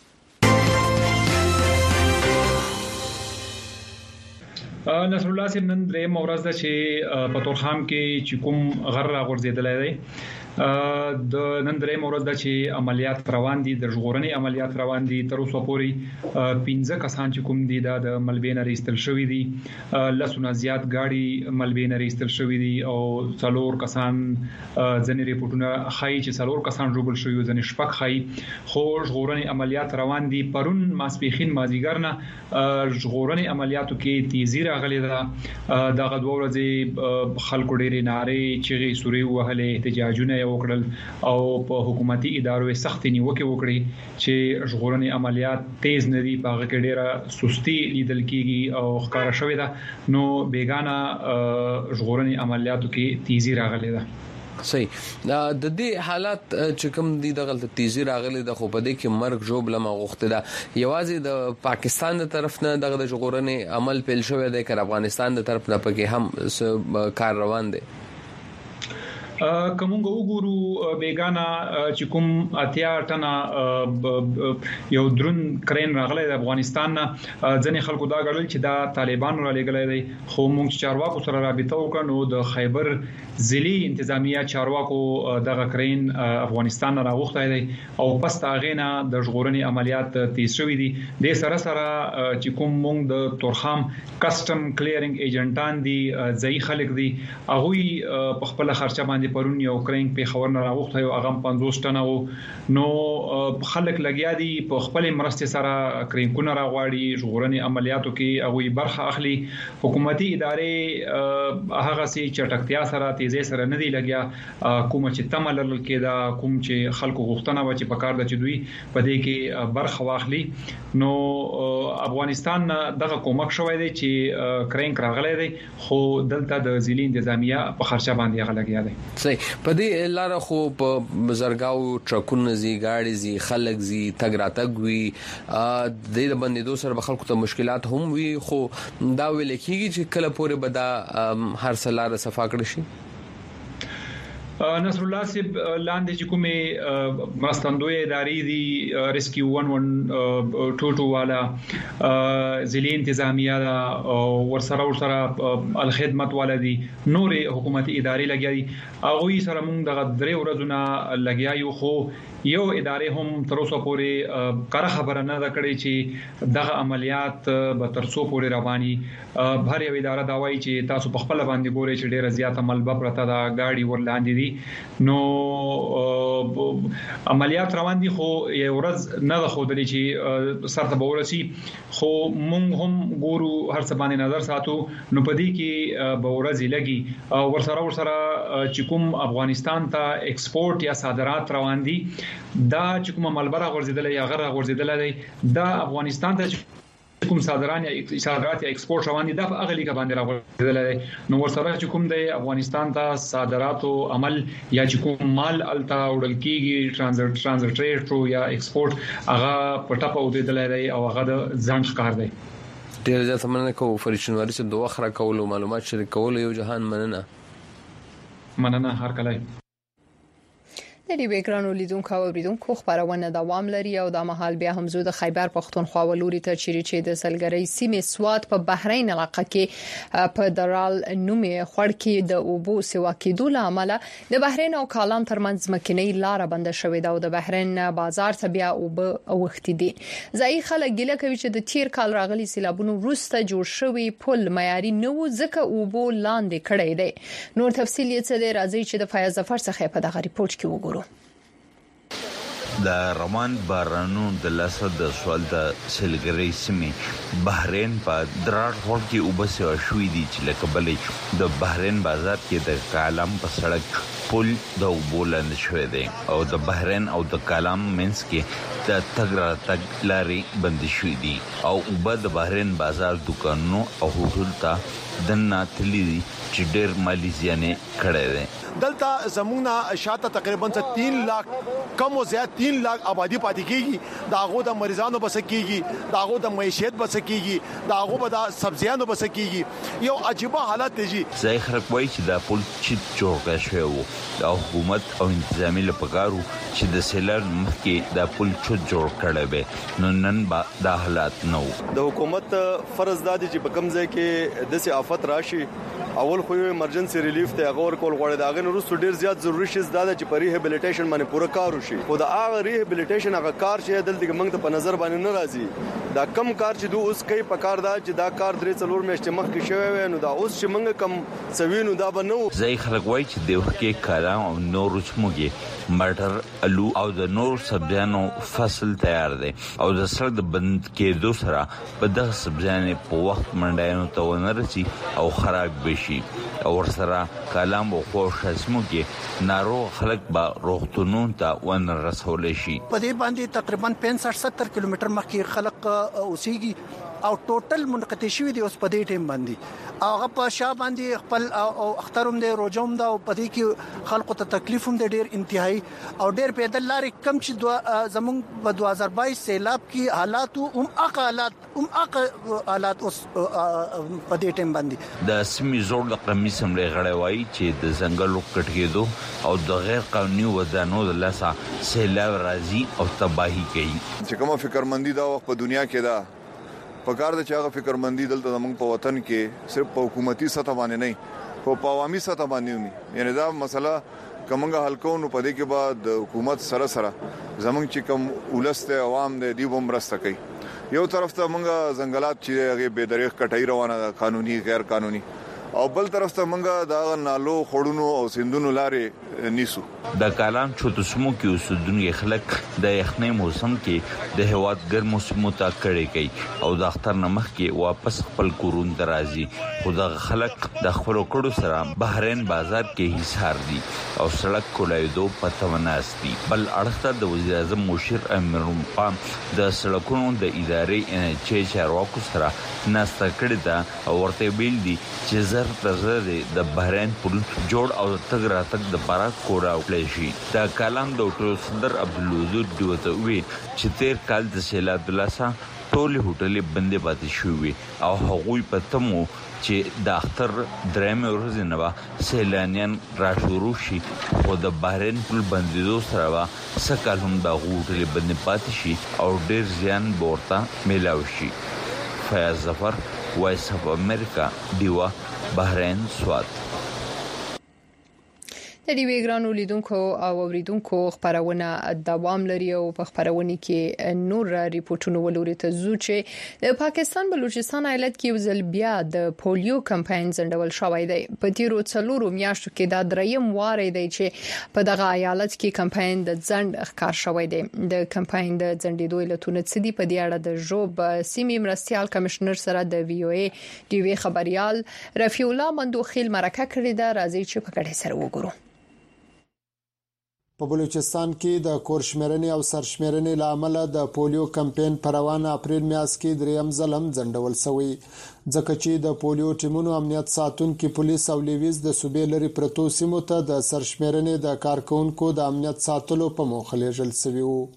نصر الله سیم نن درې مورز د چې په تورخم کې چې کوم غر راغورځیدل دی د نن درې مورز د چې عملیات روان دي د ژغورنې عملیات روان دي تر اوسه پورې پنځه کسان چې کوم دي د ملبې نه ریستل شوی دي لسونه زیات گاډي ملبې نه ریستل شوی دي او څلور کسان ځنې ریپورتونه خای چې څلور کسان جوړل شوی ځنې شپږ خای خو ژغورنې عملیات روان دي. پرون ماسپیخین مازیګر نه ژغورنې عملیاتو کې تیزی راغلی ده د غدو ورځې خلکو ډېری ناره چې سوري وهله احتجاجونه وکړل او په حکومتي ادارو سخت نیوکه وکړي چې ژغورنې عملیات تیز نه دي په هغه کې ډېره سستی لیدل کیږي او ښکارا شوې ده نو بیگانه ژغورنې عملیاتو کې تیزی راغلی ده. صحیح د دې حالات چې کوم دي د تیزی راغلي د خو په دې کې مرګ جوړ لمه غوښته ده یوازې د پاکستان د طرف نه د ژغورنې عمل پیل شوی دی که افغانستان د طرف نه پکې هم کار روان دی. کومګه وګورو بیگانا چې کوم اتیا ټنه یو درون کرین راغلی د افغانستان نه ځنې خلکو دا غړل چې دا طالبان را لګلې دي خو موږ چارواکو سره رابطه وکړو د خیبر ضلعي انتظامیه چارواکو دغه کرین افغانستان نه راغوښتای دي او پس تاغینا د ژغورنې عملیات تیز شوې دي د سره سره چې کوم موږ د تورخام کسٹم کلیرینګ ایجنټان دي ځای خلک دي هغه په خپل خرچه باندې پرون یو کرینګ په خبر نه راغوښته یو هغه پنځوس ټنه وو نو خلک لګیا دي په خپل مرستې سره کرینګونه راغواړي ژغورنې عملیاتو کې هغه برخه اخلي حکومتي ادارې هغه سي چټکتیا سره تیزی سره نه دی لګیا کوم چې تمل کې دا کوم چې خلکو غوښتنه و چې په کار د چدوي په دې کې برخه واخلي نو افغانستان دغه کومک شوی دی چې کرینګ راغلی دی خو دلته د ضلعي انتظامیه په خرچه باندې هغه لګیا دی صحیح په دې لار خو په بزرګاو ټرکونه زی گاډي زی خلک زی تګ راتګ وی د دې باندې دوه سره خلکو ته مشکلات هم وی خو دا ویل کیږي چې کله پورې بدا هر سلاره صفا کړی شي نصر الله سیب لاندې چې کومه مرستندوی ادارې دي ریسکیو ون ون ټوټو والا ضلعي انتظامیه دا ورسره ورسره الخدمت والا دي نور حکومتي ادارې لګیا دي هغه سره موږ د درې ورځې لګیا یو خو یو ادارې هم تر اوسه پورې کار خبره نه ده کړې چې دغه عملیات به تر څو پورې رواني بهر یو اداره دا وایي چې تاسو په خپل باندې ګورئ چې ډیره زیاته ملبه پرته دا گاډي ورلاندې دي نو عملیات روان دي خو یو ورځ نه ده خو د چې سرته به ورسي خو مونږ هم ګورو هر څه باندې نظر ساتو نو په دې کې به ورځي لګي او ورسره ورسره چې کوم افغانستان ته ایکسپورت یا صادرات روان دي دا چې کومه ملبره غورځیدل یا غره غورځیدل دی دا افغانستان ته کوم صادرات یا صادرات یا ایکسپورت روان دي دا په اغلی کې باندې راغورځیدل دی نو ورسره چې کوم دی افغانستان ته صادرات او عمل یا چې کوم مال التا وړل کیږي ترانزیت ترانزیت یا ایکسپورت هغه پټه په ودیدل دی او هغه د ځان ښکار دی ډیر زیات مننه کوم فرشنواري چې دوه خره کول او معلومات شریک کول یو جهان مننه مننه هر کله د دې بیکرانو لیدونکو او اوریدونکو خبرونه دوام لري او د مهال بیا هم زو د خیبر پختونخوا ولوري ته چیرې چې د سلګری سیمې سواد په بحرین علاقه کې په درال نومې خړ کې د اوبو سوا کېدو لامل د بحرین او کالام ترمنځ مکینی لار بند شوې ده او د بحرین بازار ته بیا اوبه اوختي دي ځای خلک ګله کوي چې د تیر کال راغلي سیلابونو وروسته جوړ شوی پل معیاري نه و ځکه اوبو لاندې کړی دی نور تفصیل یې څه دی راځي چې د فیاض ظفر څخه په دغه ریپورت کې وګورو د روان بارانو د لاسه د سوال د سلګری سیمې بحرین په درار هول کې وبسه شوې دي چې لکه بلې د بحرین بازار کې د کالام په سړک پل د وبولند شوې دي او د بحرین او د کالام منس کې د تګرا تګ لاري بند شوې دي او وبد د بحرین بازار دکانونو او هوټل ته د ناتلی چې ډېر مالی زیانې کړې ده دلته زمونږه شاته تقریبا تین لاک کم او زیات تین لاک آبادی پاتې کیږي داغو د مریضانو بس کیږي داغو د معیشت بس کیږي داغو به د سبزیانو بس کیږي یو عجيبه حالت دی ځای خلک وایي چې د پل چې جوړ شوی وو د حکومت او انتظامی لپاره چې د سیلر مخکې د پل چې جوړ کړی به نو نن با د حالات نو د حکومت فرض دادي چې په کوم ځای کې د سي آفت راشي اول خو ایمرجنسي ریلیف ته غوړ کول غوړي دا غن وروسته ډیر زیات ضروري شي زده چې په ریهابلیټیشن باندې پوره کار وشي خو دا هغه ریهابلیټیشن هغه کار چې دلته موږ ته په نظر باندې نه راځي دا کم کار چې دوی اوس کوي په کار دا چې دا کار درې څلور میاشتې مخکې شوی وي نو دا اوس چې موږ کم سوینو دا به نو ځای خلک وایي چې د وخت کارا او نور چموږي مټر الو او د نور سبزیانو فصل تیار دي او د سر د بند کېدو سره په دغه سبزیانو په وخت منډایانو ته ونرسي او خراب بشي او ورسره کلام او خوش اسمو کې نارو خلک به روغتونون ته ون رسول شي په دې باندې تقریبا پنځه ستر کیلومتر مخکې خلک اوسېږي او ټوټل منقطع شوی دی اوس په دې ټیم باندې او هغه په شا باندې خپل او اختروم دی روجوم دا او په دې کې خلکو ته تکلیف هم دی ډیر انتهایی او ډیر پیدل لارې کم چې زمونږ په دوه هزار بایس سیلاب کې حالات هم اق حالات هم اق حالات اوس په دې ټیم باندې د سیمې زوړ د قومي سملې غړی وایي چې د ځنګلو کټکېدو او د غیر قانوني ودانو د لاسه سیلاب راځي او تباہي کوي چې کومه فکرمندي دا وخت په دنیا کې دا پکار د چاغه فکرمندي دلته زموږ په وطن کې صرف په حکومتي سطح باندې نه په عوامي سطح باندې وي یعنی دا مسله کومه حل کو نو پدې کې بعد د حکومت سره سره زموږ چې کوم ولسته عوام د دی ومرسته کوي یو طرف ته موږ ځنګلات چې هغه به دریغ کټای روانه قانوني غیر قانوني او بل طرف ته موږ دا نالو خړونو او سندونو لارې نیسو د کالام چوتسمو کې اوسېدونکو خلک د یخنۍ موسم کې د هواد ګرمو سیمو ته کړي کوي او د اختر نمخ کې واپس خپل کورون درازي خو د خلک د خپل کړو سره بحرین بازار کې حصار دي او سړک کولایدو پته وناستي بل اړخته د وزیر اعظم مشیر امیر پام د سړکونو د ادارې ان چې چارواکو سره ناسته کړې ده او ورته ویل دي چې زر تر زر د بحرین پل جوړ او تګ راتګ د پارا کورا شي دا کلام د ټول صدر عبدالوزود دیوته وی چې تیر کال د سیلاب لاسه ټول هوټلې بندې پاتې شوې او هغوی په تمو چې د اختر درېمه ورځ نه وا سیلانیان را شروع شي او د بحرین پل بندیدو سره وا سکه هم د هوټلې بندې پاتې شي او ډیر زیان ورته ملاوي شي. فیاض ظفر، وایس اف امریکا، دیوا، بحرین، سوات. د دې ویګرانو لیدونکو او اوریدونکو خبرونه دوام لري او په خبرونه کې نور ریپورتونه ولوري ته زو چې د پاکستان بلوچستان ایالت کې وزل بیا د پولیو کمپاین زندول شوې دی. په تیرو څلورو میاشتو کې دا دریم وار دی چې په دغه ایالت کې کمپاین د ځند ښکار شوې دی. د کمپاین د ځندېدو علتونه څه دي په دې اړه د جوب سیمې مرستيال کمشنر سره د وی او ای ډي وی خبريال رفیع الله مندوخیل مرکه کړې ده. راځي چې په کډه سره وګورو. په بلوچستان کې د کورشمېرنې او سرشمېرنې لامل د پولیو کمپاین په روانه اپریل میاشت کې دریم ځلم ځندول شوی ځکه چې د پولیو ټیمونو امنیت ساتونکو پولیس او لیویز د صوبې لري پرتو سیمو ته د سرشمېرنې د کارکونکو د امنیت ساتلو په موخه لېږل شوی وو.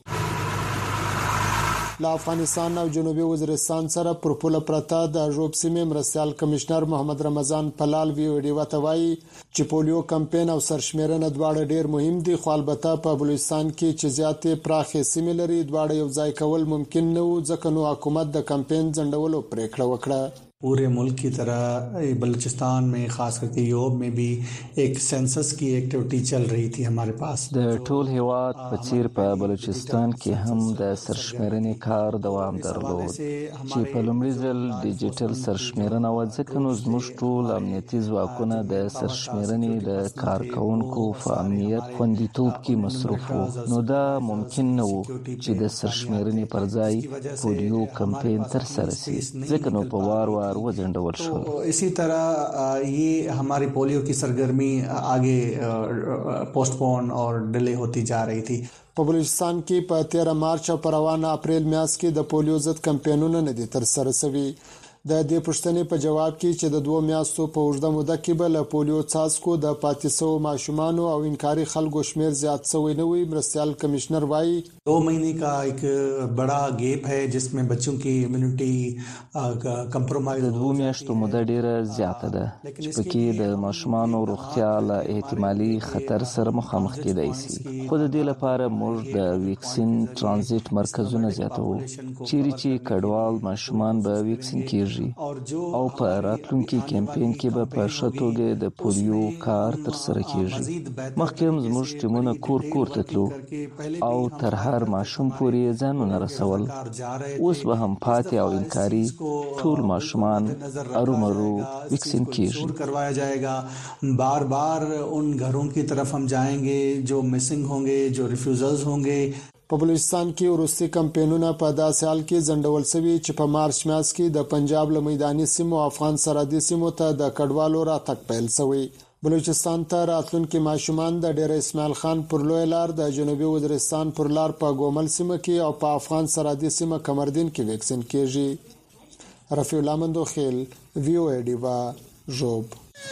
له افغانستان او جنوبي وزیرستان سره پر پوله پرته د جوب سیمې مرستيال کمشنر محمد رمضان پلال وی ویډیو ته وایي چې پولیو کمپاین او سرشمېرنه دواړه ډېر مهم دي خو البته په بلوچستان کې چې زیاتې پراخې سیمې لري دواړه یو ځای کول ممکن نه و ځکه نو حکومت د کمپاین ځندولو پریکړه وکړه. पूरे मुल्क की तरह बलूचिस्तान में खास करके योब में भी एक सेंसस की एक्टिविटी चल रही थी हमारे पास. د ټول هیواد په څیر په بلوچستان کې هم د سرشمېرنې کار دوام درلود چې په لومړي ځل ډیجیټل سرشمېرنه و ځکه نو زموږ ټول امنیتي ځواکونه د سرشمېرنې د کارکونکو په امنیت خوندیتوب کې مصروف وو نو دا ممکن نه وو چې د سرشمېرنې پر ځای پولیو کمپاین تر سره شي ځکه نو په وار وار तो इसी तरह ये हमारी पोलियो की सरगर्मी आगे पोस्टपोन और डिले होती जा रही थी. په بلوچستان کې په तेरह مارچ او په روانه اپریل میاشت کې د پولیو ضد کمپاینونه نه دي تر سره شوي. د دې پوښتنې په جواب کې چې د دوه میاشتو په اوږده موده کې بل پولیو څاڅکو د پاتې سو ماشومان او انکاري خلکو شمیر زیات شوی نه وي. مرستيال کمشنر وايي दो महीने का एक बड़ा गैप है जिसमें बच्चों की इम्यूनिटी कम्प्रोमाइज. د دوه میاشتو موده ډیره زیاته ده چې پکې د ماشومان روغتیا له احتمالي خطر سره مخامخ کېدای شي. خو د دې لپاره موږ د ویکسین ترانزیت مرکزونه زیاتو چیرې چې کډوال ماشومان به ویکسین کیږي او په راتلونکي کمپاین کې به په شتوګه د پولیو کار تر سره کیږي. مخکې هم زموږ ټیمونه کور کور ته تلو او تر هر ماشوم پورې ځانونه رسول. اوس به هم پاتې او انکاري ټول ماشومان ارومرو ویکسین کیږي. करवाया जाएगा. बार बार उन घरों की तरफ हम जाएंगे जो मिसिंग होंगे जो रिफ्यूजल्स होंगे. په بلوچستان کې وروستي کمپاینونه په داسې حال کې ځندول شوي چې په مارچ میاشت کې د پنجاب له میداني سیمو افغان سرحدي سیمو ته د کډوالو راتګ پیل شوی. بلوچستان ته راتلونکي ماشومان د ډېر اسماعیل خان پر لوی لار د جنوبي وزیرستان پر لار په ګومل سیمه کې او په افغان سرحدي سیمه کمردین کې ویکسین کیږي. رفیع الله مندوخیل وی او ای ډیوا جوب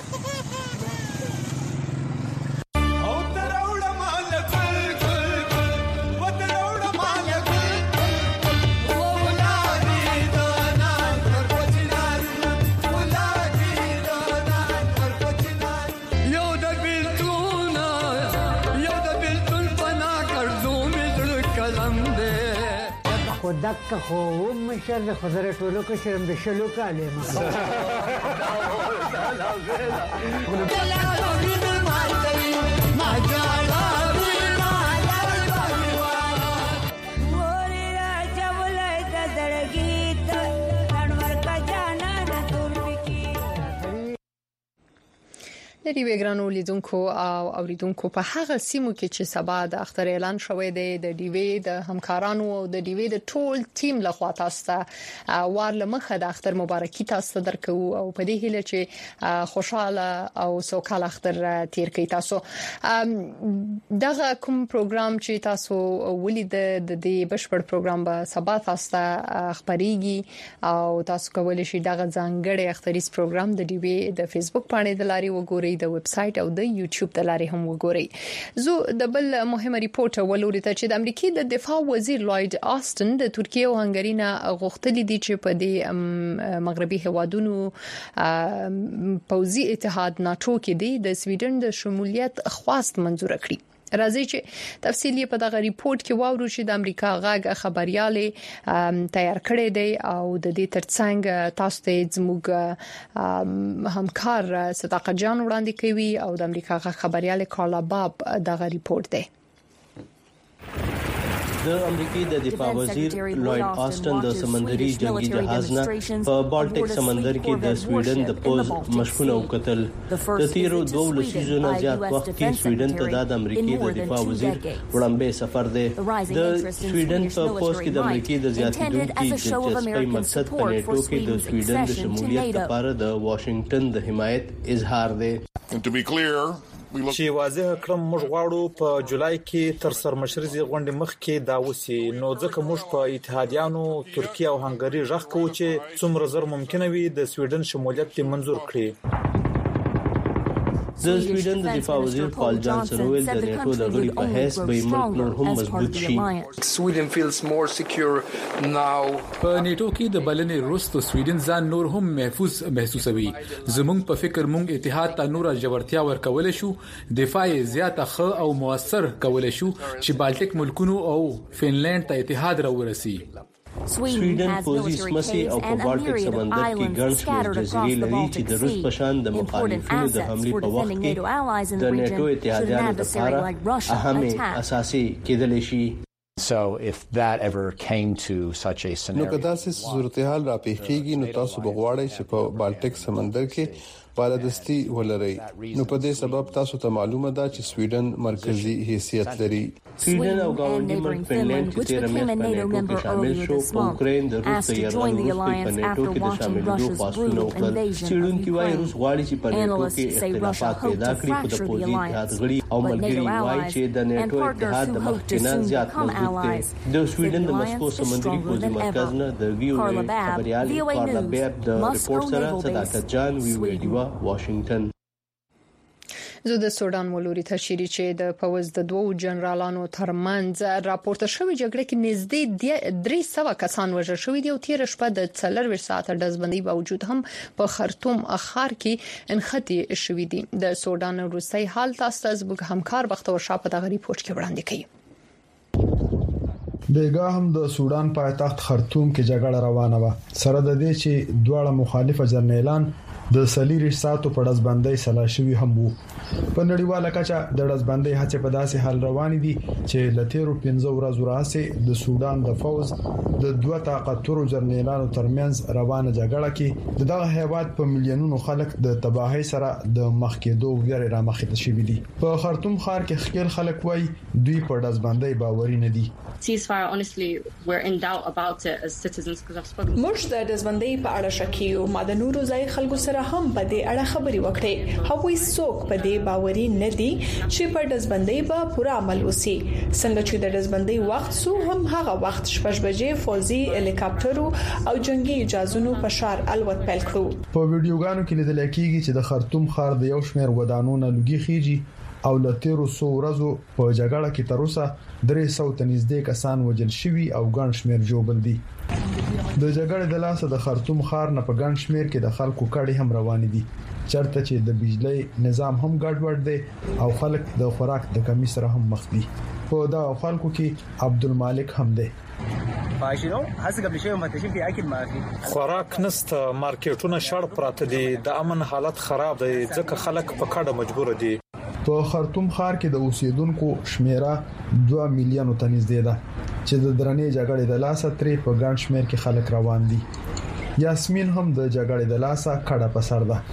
دک خو مشر د خزر ټولو کې شرم د شلو کاله ما لري وګرانو لیدونکو او اوریدونکو په هغه سیمو کې چې سبا د اختر اعلان شوی دی د ډیوی د همکارانو او د ډیوی د ټول ټیم لخوا تاسو ته وار لمخه د اختر مبارکي تاسو درکو او په دې هیله چې خوشاله او سوکاله اختر تیر کړئ. تاسو دغه کوم پروګرام چې تاسو ولید د دې بشپړ پروګرام به سبا تاسو ته خبريږي او تاسو کولای شئ دغه ځانګړي اختریز پروګرام د ډیوی د فیسبوک باندې د لاري وګورئ د ویب سټ او د یوټیوب د لارې هم وګورئ. زه د بل مهمه ریپورت ولوري ته چې د امریکای د دفاع وزیر لوید آستن د ترکیه او هنګری نه غوښتل دي چې په دې مغربي هوادونو پوځي اتحاد ناتو کې دی د سویډن د شمولیت خواست منزور کړي. راځي چې تفصیلی په دغه ریپورت کې واورو چې د امریکا غاګه خبريالي تیار کړی دی او د دې ترڅنګ تاسو ته زموږ همکار صداقت جان وړاندې کوي او د امریکا غاګه خبريالي کارلا باب دغه ریپورت دی. د امریکای د دفاع وزیر لوید آستن د سمندري جنگي جهاز نه په بالټیک سمندر کې د سویډن د پوز مشکونه وکتل. د تیرو دوه لسیزو نه زیات وخت کې سویډن ته د امریکای د دفاع وزیر وړاندې سفر دی. د سویډن په پوز کې د امریکای د زیاتېدونکو دلچسپۍ مقصد په نیټو کې د سویډن د شمولیت لپاره د واشنگټن د حمایت اظهار دی. چې واضح کړم موږ غواړو په جولای کې تر سرمشرزي غونډې مخ کې دا وسی نو ځکه موږ په اتحادیانو ترکیه او هنګری ژغ کوو چې څومره زر ممکنه وي د سویډن شمولیت منزور کړي. د سویډن د دفاع وزیر پال جانسن ویل د نیټو د غړي په حیث به ملک نور هم مضبوط شي. سویډن feels more secure now. په نیټو کې د بلنې وروسته سویډن ځان نور هم محفوظ محسوسوي. زموږ په فکر موږ اتحاد ته نور جوړتیا ورکول شو، دفاع زیاته ښه او موثر کول شو چې بالټیک ملکونو او فنلند ته اتحاد راورسي. سویډن پوزي سمسي او په بالټیک سمندر کې ګڼ شمېر جزیرې لري چې د روس په شان د مخالفینو د حملې په وخت کې د نیټو اتحادیانو لپاره اهمه اساسي کېدلی شي. So if that ever came to such a scenario. نو کدا سه صورتحال را پیښیږي نو تاسو بغواړئ چې په بالټیک سمندر کې بالادستی ولري. نو په دې سبب تاسو ته معلومه ده چې سویډن مرکزی حیثیت لري. سویډن او ګاونډي ملک فنلند چې تیر میاشت په نیټو کې شامل شو په اوکرين د روس د یرغل وروسته په نیټو کې د شاملېدو غوښتنه وکړه. څېړونکي وايي روس غواړي چې په نیټو کې اختلافات پیدا کړي خو د پوزي اتحاد غړي او ملګري وايي چې د نیټو اتحاد د مخکینه زیات مضبوط دی. د سویډن د مسکو سمندري پوزي مرکز نه د وی او ای خبريالي کارلا باب د ریپورت سره صداقت جان وی او ای واشنگټن. زه د سودان ولوري تشریح چې د پوز د دوو جنرالانو ترمنځ راپورته شوی جګړه کې نږدې درې سوه کسان وژل شوي دي او تیر شپه د څلور ساعته ډزبندۍ باوجود هم په خرطوم ښار کې انختی شوي دي. د سودان روسي حال تاسو زموږ همکار بختور شاه په دغه ریپورت کې وړاندې کوي. بیګا هم د سودان پایتخت خرطوم کې جګړه روانه و سره د دې چې دواړه مخالفه جنرالان د سلیری ساتو په ډزبندۍ سلا شوی هم وو. په نړیواله کچه د ډزبندۍ هڅې په داسې حال روان دي چې لتیرو پنځه ورځې راځي د سودان د فوز د دوه طاقتورو جنرالانو ترمنځ روانه جګړه کې دغه هیواد په میلیونونو خلک د تباہي سره د مخ کېدو ویره را مخې شوی دي. په خرطوم ښار کې خپل خلک وای دوی په ډزبندۍ باوري نه دي. ceasefire honestly we're in doubt about it as citizens because I've spoken موږ د دزبندۍ په اړه شکیو ما د نورو ځای خلکو سره هم په دې اړه خبري وکړې. هغوی څوک په دې بے باوري نه دي چې په دزبندۍ به پوره عمل وسی څنګه چې د دزبندۍ وخت سو هم هغه وخت شپږ بجې فوزي هلیکاپټرو او جنگي جهازونو په شار الوت پیل کړو. په ویډیوګانو کې لیدل کېږي چې د خرطوم ښار د یو شمېر ودانونو لوګي خيږي او لتیرو سو ورځو په جګړه کې تر اوسه درې سوه ته نږدې کسان وژل شوي او ګڼ شمېر جوړ دي. د جګړې د لاسه د خرطوم ښار نه په ګڼ شمېر کې د خلکو کډې هم روان دي چرته چې د بجلی نظام هم ګډوډ دی او خلک د خوراک د کمی سره هم مخ دي. په دا خلکو کې عبدالمالک هم دی. فاشینو هڅه قبل شوی متشکل کې اكيد ما في خوراک نست مارکیټونه شړ پراته دي د امن حالت خراب دی ځکه خلک په کډه مجبور دي. په خرطوم ښار کې د اوسیدونکو شمیره دوه میلیون ته نږدې ده چې د درنې جګړې د لاسه ترې په ګڼ شمېر کې خلک روان دي. یاسمین هم د جګړې د لاسه کډه په سر ده.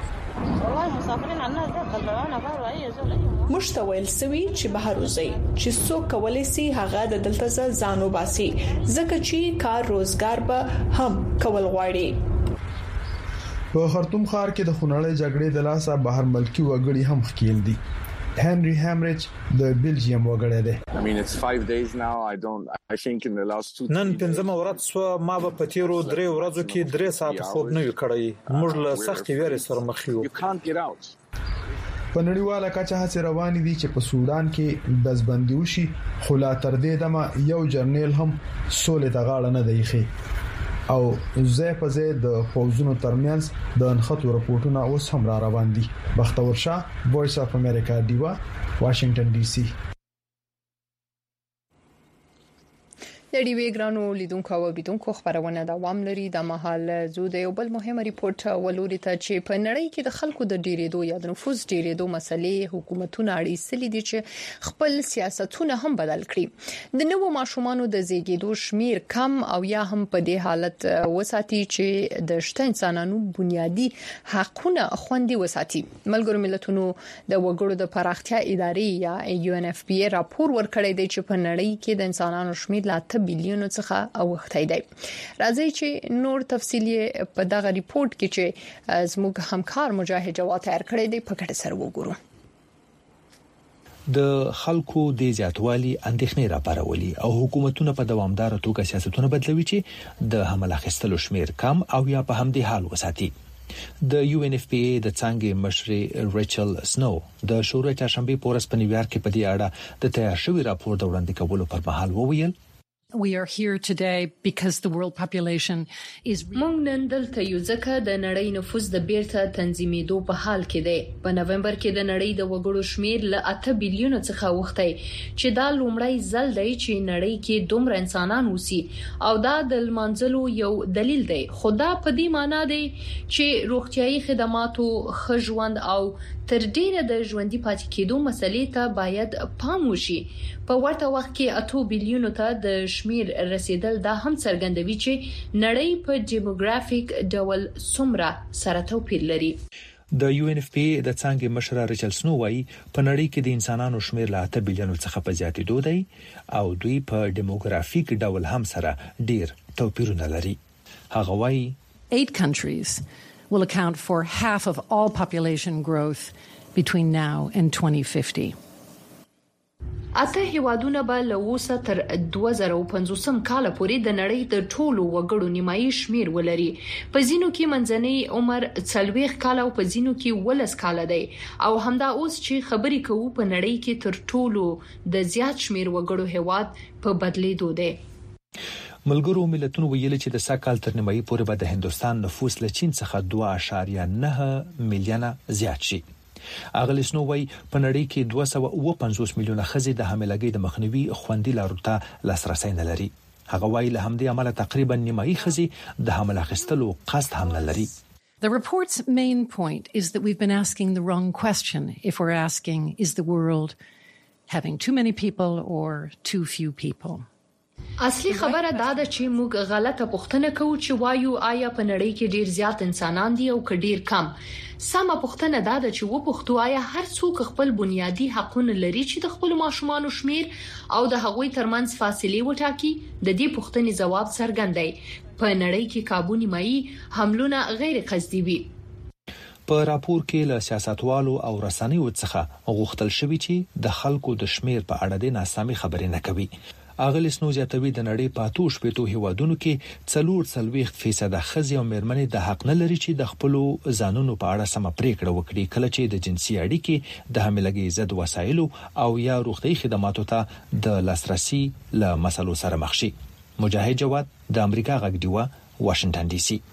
مشتویل سوي چې بهر وځي چې څوک کولای شي هغه د دلته ځانو باسي ځکه چې کار روزګار به هم کول غواړي. په خرطوم ښار کې د خونړۍ جګړې د لاسه بهر ملکی وګړي هم ښکیل دي. هنري هامریچ د بلجیم وګړی دی. I mean it's five days now I don't I think in the last two نن پنځمه ورځ سو ما په تیرو درې ورځو کې درې ساعت خوب نه وکړی موږ له سخت ویرې سره مخ یو. په نړیواله کچه هڅې روانې دي چې په سودان کې دزبندي وشي خو لا تر دې دمه یو جرنیل هم سولې د غاړه نه دی خي او زه په زه د فوزونو ترمنځ د انخطو راپورټونه اوس هم را روان دي. بختور شاه وایس اف امریکا دیوا واشنگټن ډي سي. د ډي وی ګرانو لیدونکو او اوریدونکو خبرونه دوام لري د مهال زو د یو بل مهمه ریپورت ولوري ته چې په نړۍ کې د خلکو د ډیریدو یا د نفوذ ډیریدو مسلې حکومتونه اړیسلې دي چې خپل سیاستونه هم بدل کړي. د نوو ماشومانو د زیږیدو شمیر کم او یا هم په دې حالت وساتي چې د شته انسانانو بنیادی حقونه خوندي وساتي. ملګرو ملتونو د وګړو د پراختیا ادارې یا یو ان اف پی راپور ورکړی دی چې په نړۍ کې د انسانانو شمیر لا بیلیونو څخه اوختای دی. راځي چې نور تفصیلی په دغه ریپورت کې چې زموږ همکار مجاهد جواد تیار کړی دی په کټه سره وګورو. د خلکو د زیاتوالي اندېښنې راپارولي او حکومتونه په دوامدار توګه سیاستونه بدلوي چې د حمله خستلو شمیر کم او یا په همدې حال وساتي. د یو ان اف پی ای د څنګه مشر ریچل سنو د شورای چهارشنبه پورس په نیویارک کې په دې اړه د تیار شوی راپور د وړاندې کولو پر مهال وویل We are here today because the world population is مونږ نن دلته یو ځکه د نړۍ نفوس د بیرته تنظیمېدو په حال کې دی. په نومبر کې د نړۍ د وګړو شمیر له اته بیلیونو څخه وختي چې دا لومړی ځل دی چې نړۍ کې دومره انسانان وسی او دا د منځلو یو دلیل دی. خدا په دې معنی دی چې روغتيایي خدماتو خژوند او تر ډیره د ژوندۍ پاتې کېدو مسلې ته باید پام وشي. په ورته وخت کې اته بیلیونو ته د شمیر رسیدل دا هم څرګندوي چې نړۍ په ډیموګرافیک ډول څومره سره توپیر لري. د یو ان اف پی د څنګه مشر ریچل سنو وايي په نړۍ کې د انسانانو شمیر له اته بیلیونو څخه په زیاتېدو دی او دوی په ډیموګرافیک ډول هم سره ډیر توپیرونه لري. هغه وايي eight countries will account for half of all population growth between now and twenty fifty. اته هیوادونه به له اوسه تر دوه زره پنځوس کال پورې د نړۍ د ټولو وګړو نیمایي شمیر ولري. په ځینو کې منځنی عمر څلوېښت کال او په ځینو کې ولس کال دی او همدا اوس چې خبرې کوو په نړۍ کې تر ټولو د زیات شمیر وګړو هیواد په بدلیدو دی. ملګرو ملتونو ویلي چې د سکهال تر نیمایي پورې به د هندستان نفوس له چین څخه دوه اعشاریه نه میلیونه زیات شي. اغلیسنو وای په نړۍ کې دوه سوه اووه پنځوس میلیونه ښځې د حاملګۍ د مخنیوي خوندي لارو ته لاسرسي نه لري. هغه وای له همدې عمله تقریبا نیمایي ښځې د حمله اخیستلو قصد هم نه لري. The report's main point is that we've been asking the wrong question if we're asking is the world having too many people or too few people. اصلي خبره دا ده چې موږ غلطه پوښتنه کوو چې وایو آیا په نړۍ کې ډیر زیات انسانان دي او که ډیر کم. سمه پوښتنه دا ده چې و پوښتو آیا هر څوک خپل بنیادی حقونه لري چې د خپل ماشومانو شمیر او د هغوی ترمنځ فاصله وټاکي. د دې پوښتنې جواب څرګند دی. په نړۍ کې کابو نیمایي حملونه غیر قصدي وي. په راپور کې له سیاستوالو او رسنیو څخه غوښتل شوی چې د خلکو د شمیر په اړه د ناسمي خبرې نه کوي. اغل سنو زیاتوي د نړۍ په اتوش پېټو هیوادونو کې څلور څلويخت فیصد خزي او مېرمنې د حق نه لري چې د خپل ځانونو په اړه سم پریکړه وکړي کله چې د جنسي اړیکې د حاملګي ضد وسایلو او یا روغتي خدماتو ته د لاسرسي له مسلو سره مخ شي. مجاهد جواد د امریکا غږ دیوه واشنگټن ډي سي.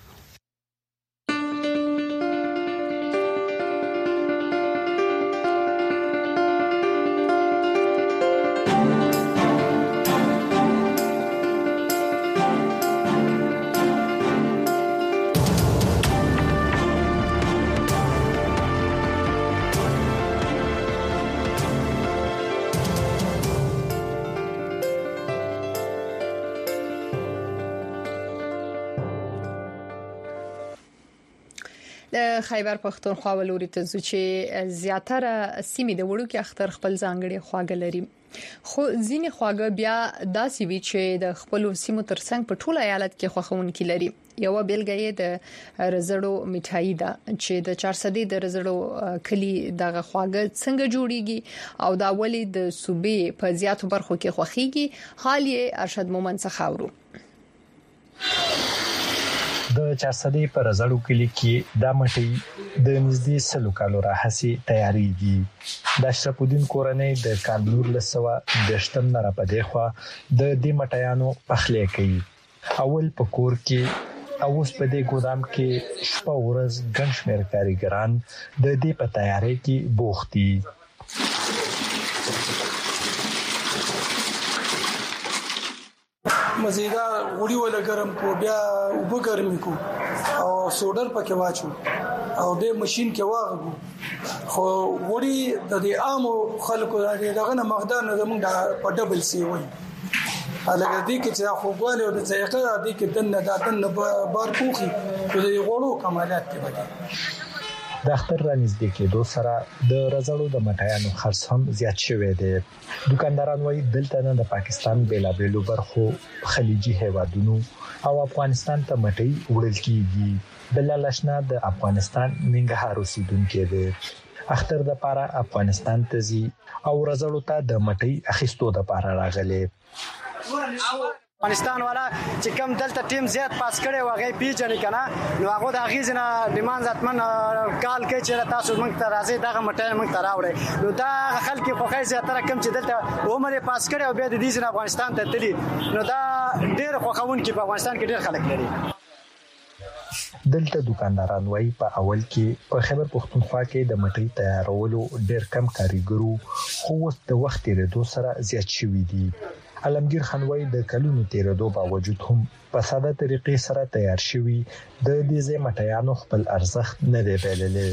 د خیبر پښتونخوا ولوري ته چې زیاتره سیمې د وړو کې اختر خپل ځانګړي خواږه لري، خو ځینې خواږه بیا داسې وي چې د خپل سیمو ترڅنګ په ټوله ایالت کې خوښونکي لري. یو بیلګه یې د رزړو میټای ده چې د چهار سدې د رزړو کلی دغه خواږه څنګه جوړیږي او دا ولې د صوبې په زیاتو برخو کې خوخيږي. حال یې ارشد مومن څخه اورو. د چارسدې پر رزړو کلی کې د مټي د نږدې سلو کالو راهسي تیاریږي. د اشرف الدین کورنۍ د کانبلور لسوا د شتم نه را پدې خو د دې مټیانو پخلې کوي. اول په کور کې او اوس په دې ګودام کې شپه ورځ ګڼ شمېر کاریګران د دې په تیاری کې بوخت دي. مزیدار غوړي ولا ګرم کو بیا وب ګرمي کو او سوډر پکې واچو او د ماشين کې واغو خو غوړي د دې عام خلکو دغه نه مقدار نه زمونږ په ډبل سی وای هغه دې کې چې خوګواله او د ځایقه دې کې دنه د دنه بار کوخي د غوړو کمالات کې وایي. د اختر رانږدې کېدو سره د رزړو د مټیانو خرڅ هم زیات شوی دی. دکانداران وایي دلته نه د پاکستان بیلابېلو برخو خلیجي هیوادونو او افغانستان ته مټي وړل کیږي. بلال اشنا د افغانستان ننګرهار اوسیدونکو دی. اختر د پاره افغانستان ته زی او رزړو ته د مټي اخیستو د پاره راغلي. افغانستان والا چې کم دلته ټیم زیات پاس کړي واغې پیژنې کنه نو هغه د غیزنه ډیماند ځاتمن کال کې چې تاسو موږ ته راځي دغه مټای موږ ته راوړي نو دا خلک خو خې زیاتره کم چې دلته عمر پاس کړي او بیا د دې ځنه افغانستان ته تللی نو دا ډېر خوښون کې په افغانستان کې ډېر خلک لري. دلته دکانداران وایي په اول کې په خیبر پښتونخوا کې د مټي تیارولو ډېر کم کاریګرو خو اوس د وخت لري سره زیات شوي دي. علمگیر خانوی د کلونو تیرېدو باوجود هم په ساده طریقې سره تیار شوی د دې ځای مټیانو خپل ارزښت نه دی بللی.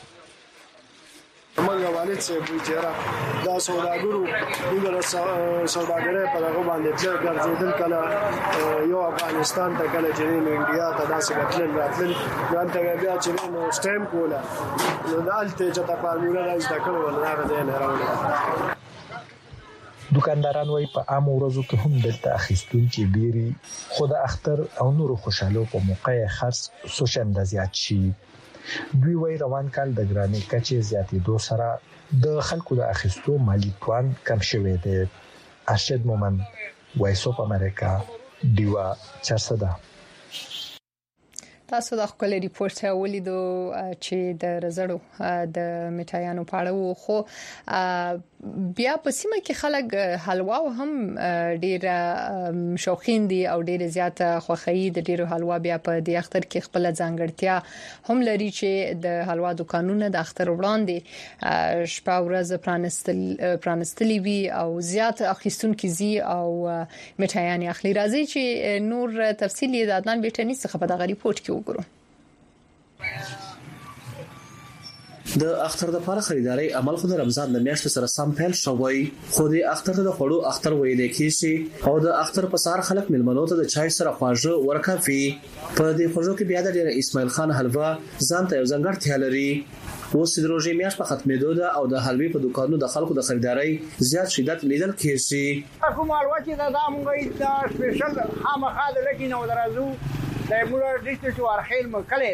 موږ والد صاحب چې دا سوداګرو د سوداګرۍ په هغه باندې چې ګرځیدل کله یو افغانستان ته کله چې انډیا ته داسې غتل راتل ځانته بیا چې نو سټیم کوله نو دالته چې تا فارموله راځي دا کول نه راځي نه راوړل. دکانداران وایي په عام ورځو کې هم دلته اخیستونکي ډيري خو د اختر او نورو خوشالو په موقع خرڅ سوشنده زیات شي. دوی وایي روان کال د ګرانۍ کچې زیاتېدو سره د خلکو د اخیستو مالی توان کم شوی دی. ارشد مومن وایس اف امریکا دیوا چارسده. تاسو د خپل ریپورت ولیدو چې د رزړو د میټایانو پاړو خو بیا په سیمه کې خلک حلوا هم ډیر شوقین دي او ډیر زیات خوخی د ډیرو حلوا بیا په د اختر کې خپل ځانګړتیا هم لري چې د حلوا دکانونه د اختر وړاندې شپه ورځ پرانستل پرانستلی وي او زیات اخیستونکو زی او میټایان اخلي. راځي چې نور تفصیلی د عدنان بیٹنی څخه په دغه ریپورت کې وګورو. د اختر د لپاره خریداري عمل خو د رمضان د میاشتې سره سم پیل شوی خو د اختر د خړو اختر ویل کېږي او د اختر په سار خلک ملمنو ته د چای سره خواږه ورکافي په دې خوږو کې بیا د اسماعیل خان حلوا ځانته یو ځانګړتیا لري. اوس د روزي میاشت په ختمېدو ده او د حلوي په دکانونو د خلکو د خریداري زیات شدت لیدل کېږي. کوم حلوا چې دا موږ د سپیشل خامخا د لکینو درازو د موږ د ډیسټریکټ ورخیل مکلې ده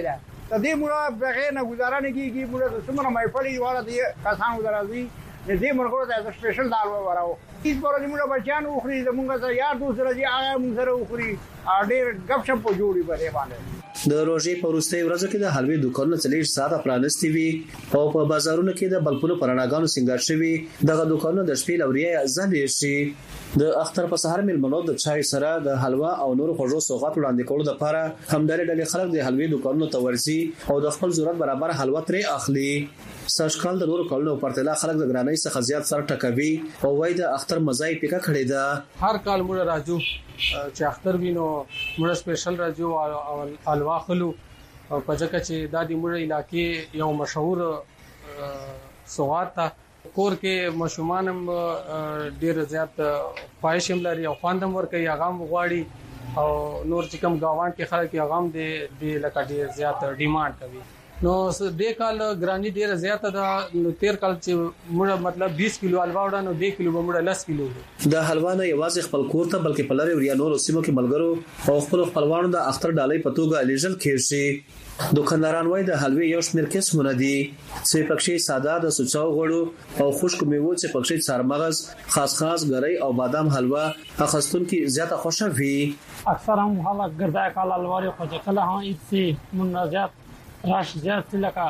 د دې موږ بغیر نه گزاره نه کیږي موږ څومره مېفړې والا دي کسانو درازي د دې مرغو د سپیشل دال وراو هیڅ پر دې موږ بچانو خوري زمونږ سره یار دوست راځي هغه موږ سره خوري ډېر غب شپ په جوړي باندې باندې د روزي په وروستي ورځو کې د حلوي دکانونو څلور ساعته پرانستي وي او په بازارونو کې د بلپونو پراناګانو سنگار شوي دغه دکانونه د شپې لوري ځلې شي د اختر په سحر ملمنو د چای سره د حلوا او نور خوږو سوغات وړاندې کولو لپاره همداري ډلې خلک د حلوي دکانونو ته ورسي او د خپل ضرورت برابر حلوا ترې اخلي ساشکال د نور کولو پرتله خلک د ګرانۍ څخه زیات سر ټکوي او وای د اختر مزای پیکا کړی دا هر کال موږ راځو چې اختر وینو موږ سپیشل راځو او الوا خلو او په ځکه چې د دې موږ علاقې یو مشهور سوغات ته کور کې مشومانم ډیر زیات پایشم لري او خواندم ورکي هغه غواړي او نور چې کوم گاوان کې خلک هغه د لکه ډیر زیات ډیماند کوي نو د کال ګرانی ډیره زیاته ده نو تیر کال چې موږ مطلب بیس کیلو حلوا وړه نو دو کیلو به موږ لس کیلو د حلوا نه یوازې خپل کور ته بلکې په لری وریا نور سیمو کې ملګرو او خپل خپلوانو د اختر ډالۍ پتوګه لیژل کېږي دکانداران وای د حلوی یو شمېر قسمونه دي چې پکې ساده د سوچاو غوړو او خشک میوه چې پکې څارمغز خاص خاص غړی او بادام حلوا اخستون کې زیاته خوشا وي اکثر هم حالا ګرځای کال الواري خو چې کله ها ایت مناجات راش زیات لکه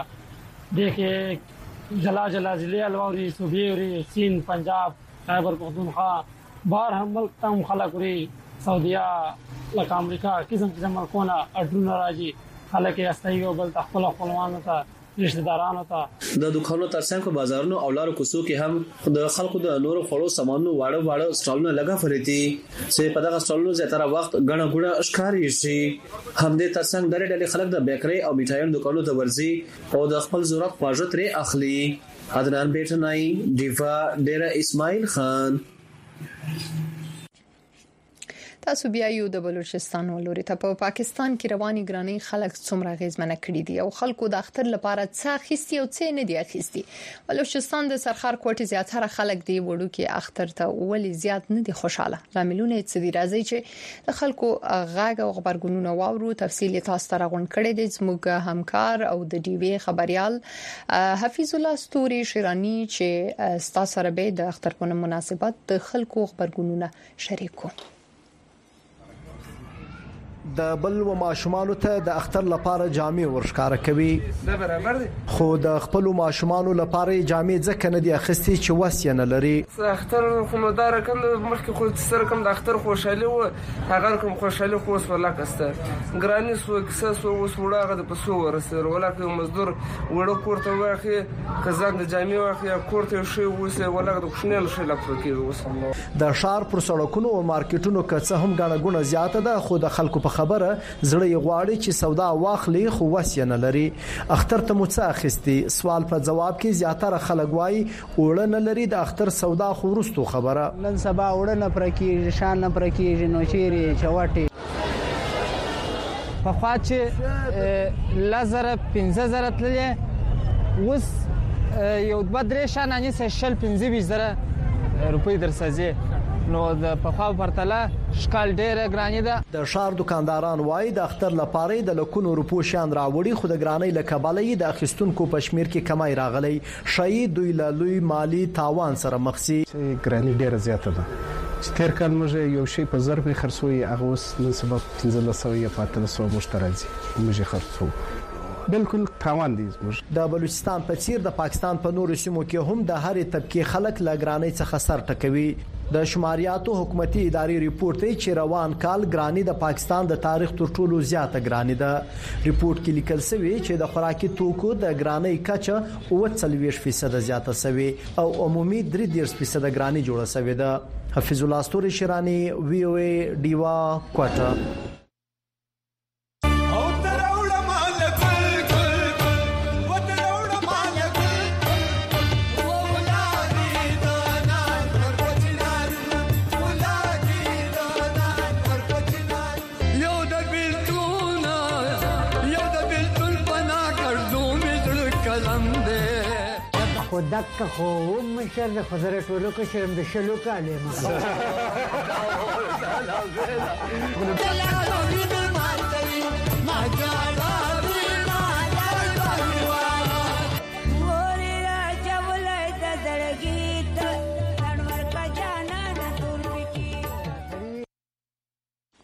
دیکھے جلا جلا ضلع الواری صوبیوری سین پنجاب خیبر پختونخوا بار هم ملک تم خلقوری سعودیا لکه امریکا قسم قسم ملکونه اډرونه راځي خلک یې استایو بل تخپل خپلوانو ته رشتہ دارانو ته د دکانونو ترڅنګ په بازارونو او لارو کوڅو کې هم د خلکو د نورو خړو سامانونو واړه واړه سټالونه لگا فريتي چې په دغه سټالونو زیاتره وخت غڼه غوړه ښکاری شي هم دې ترڅنګ ډېر ډېر خلک د بیکري او میټایانو دکانونو ته ورځي او د خپل ضرورت خواږه ترې اخلي عدنان بیٹنای دیفا ډیره اسماعیل خان تاسو بیا یو د بلوچستان ولوري ته په پاکستان کې رواني ګراني خلک څومره غیزمنه کړی دي او خلکو د اختر لپاره څه خستي او څه نه دي اخیستي بلوچستان د سرخار کوټي زیاتره خلک دی وړو کې اختر ته ولې زیات نه دي خوشاله لاملونه څه دي راځي چې د خلکو غاګ او خبرګونونه واورو تفصیل تاسو ته راغون کړی دي زموږ همکار او د ډي وی خبريال حفیظ الله ستوري شیرانی چې تاسو سره به د اختر په مناسبت د خلکو خبرګونونه شریکو د بل و ماشومان ته د اختر لپاره جامې ورشکاره کوي دا برابر دي خو د خپل ماشومان لپاره جامې ځکه نه دي اخستي چې وسې نه لري اختر خو نو دا رقم مخکې خو سره کوم د اختر خوشاله و هغه کوم خوشاله خو وس ولا کسته ګرانی سو کیسه سو وس وړاغه د پسو ورسره ولا کوم مزدور وړو کوړته واخی کزان د جامې واخی کوړته شی وسه ولا د خوشنل شی لپاره کې وس د شهر پر سړکونو او مارکیټونو کڅه هم غاڼه ګونه زیاته ده خو د خلکو په خبره زړه یې غواړي چې سودا واخلي خو وسې نه لري اختر ته مڅ اخستي سوال په جواب کې زیاتره خلک وایي وړه نه لري د اختر سودا خو ورستو خبره نن سبا وړه نه پرکیږي شان نه پرکیږي نو چیرې چواټي په خوا چې لزر پنځه زره تللې وس یو بدرې شان اني سشل پنځه بیس زره روپۍ درسازي نو د پخوا پرتله شکل ډیره ګرانی ده د شهر دکانداران وایي د اختر لپاره د لکونو روپو شان راوړي خو د ګرانی لکبلې د اخیستونکو پښمیر کې کمای راغلی شي دوی له لوی مالی تاوان سره مخ سي ګرانی ډیره زیاته ده چې تیر کال موږ یو شی په ضرب خرڅوي هغه اوس نن سبا پنځه سوه یا پاتل سو مشتري موږ خرڅو بالکل تاوان دي د بلوچستان په څیر د پاکستان په نورو سیمو کې هم د هرې طبقه خلک لګرانی څخه سر ټکوي د شماریاتو حکومتي ادارې ریپورت دی چې روان کال ګرانی د پاکستان د تاریخ تر ټولو زیاته ګرانی ده ریپورت کې لیکل شوی چې د خوراکي توکو د ګرانی کچه اوه څلوېښت فیصد زیاته شوی او عمومي درې دېرش فیصد ګرانی جوړه شوی ده حفیظ الله ستوري شیرانی وی او ای دیوا کوټه خو دک خو مشر د خزر ټولو کې شرم د شلو کاله ما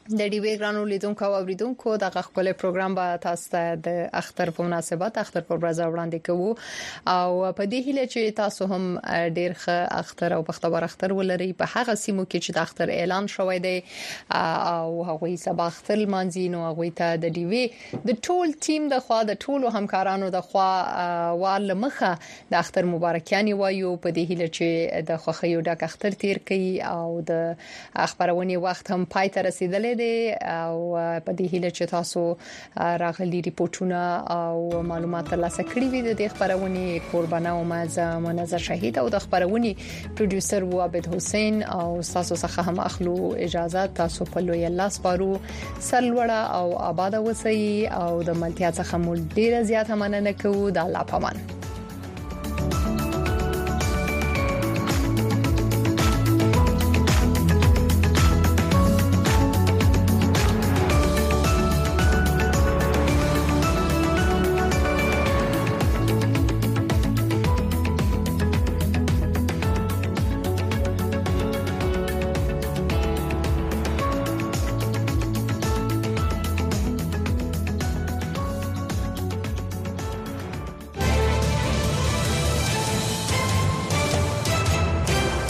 د ډي وی ګرانو لیدونکو او اوریدونکو د غخکل پروګرام به تاسو ته د اختر په مناسبت اختر په ورځ وړاندې کوو او په دې هیله چې تاسو هم ډیر ښه اختر او بختور اختر ولري په هغه سیمو کې چې د اختر اعلان شوی دی او هغه سبا اختر مانځي نو هغه ته د ډي وی د ټول ټیم د خوا د ټولو همکارانو د خوا وال مخه د اختر مبارکیاني وایو په دې هیله چې د خوخیو ډک اختر تیر کړي او د خبرونې وخت هم پای ته رسیدلی دی او په دې هیله چې تاسو راغلي ریپورتونه او معلومات ترلاسه کړي وي د خبرونې قربانه او مزه منظر شهید او د خبرونې پروډوسر و عبد حسین او تاسو څخه هم اخلو اجازه تاسو په لوی الله سپارو سلوړه او آباد اوسئ او د ملتیا څخه مو ډیره زیاته مننه کوو د الله پامان.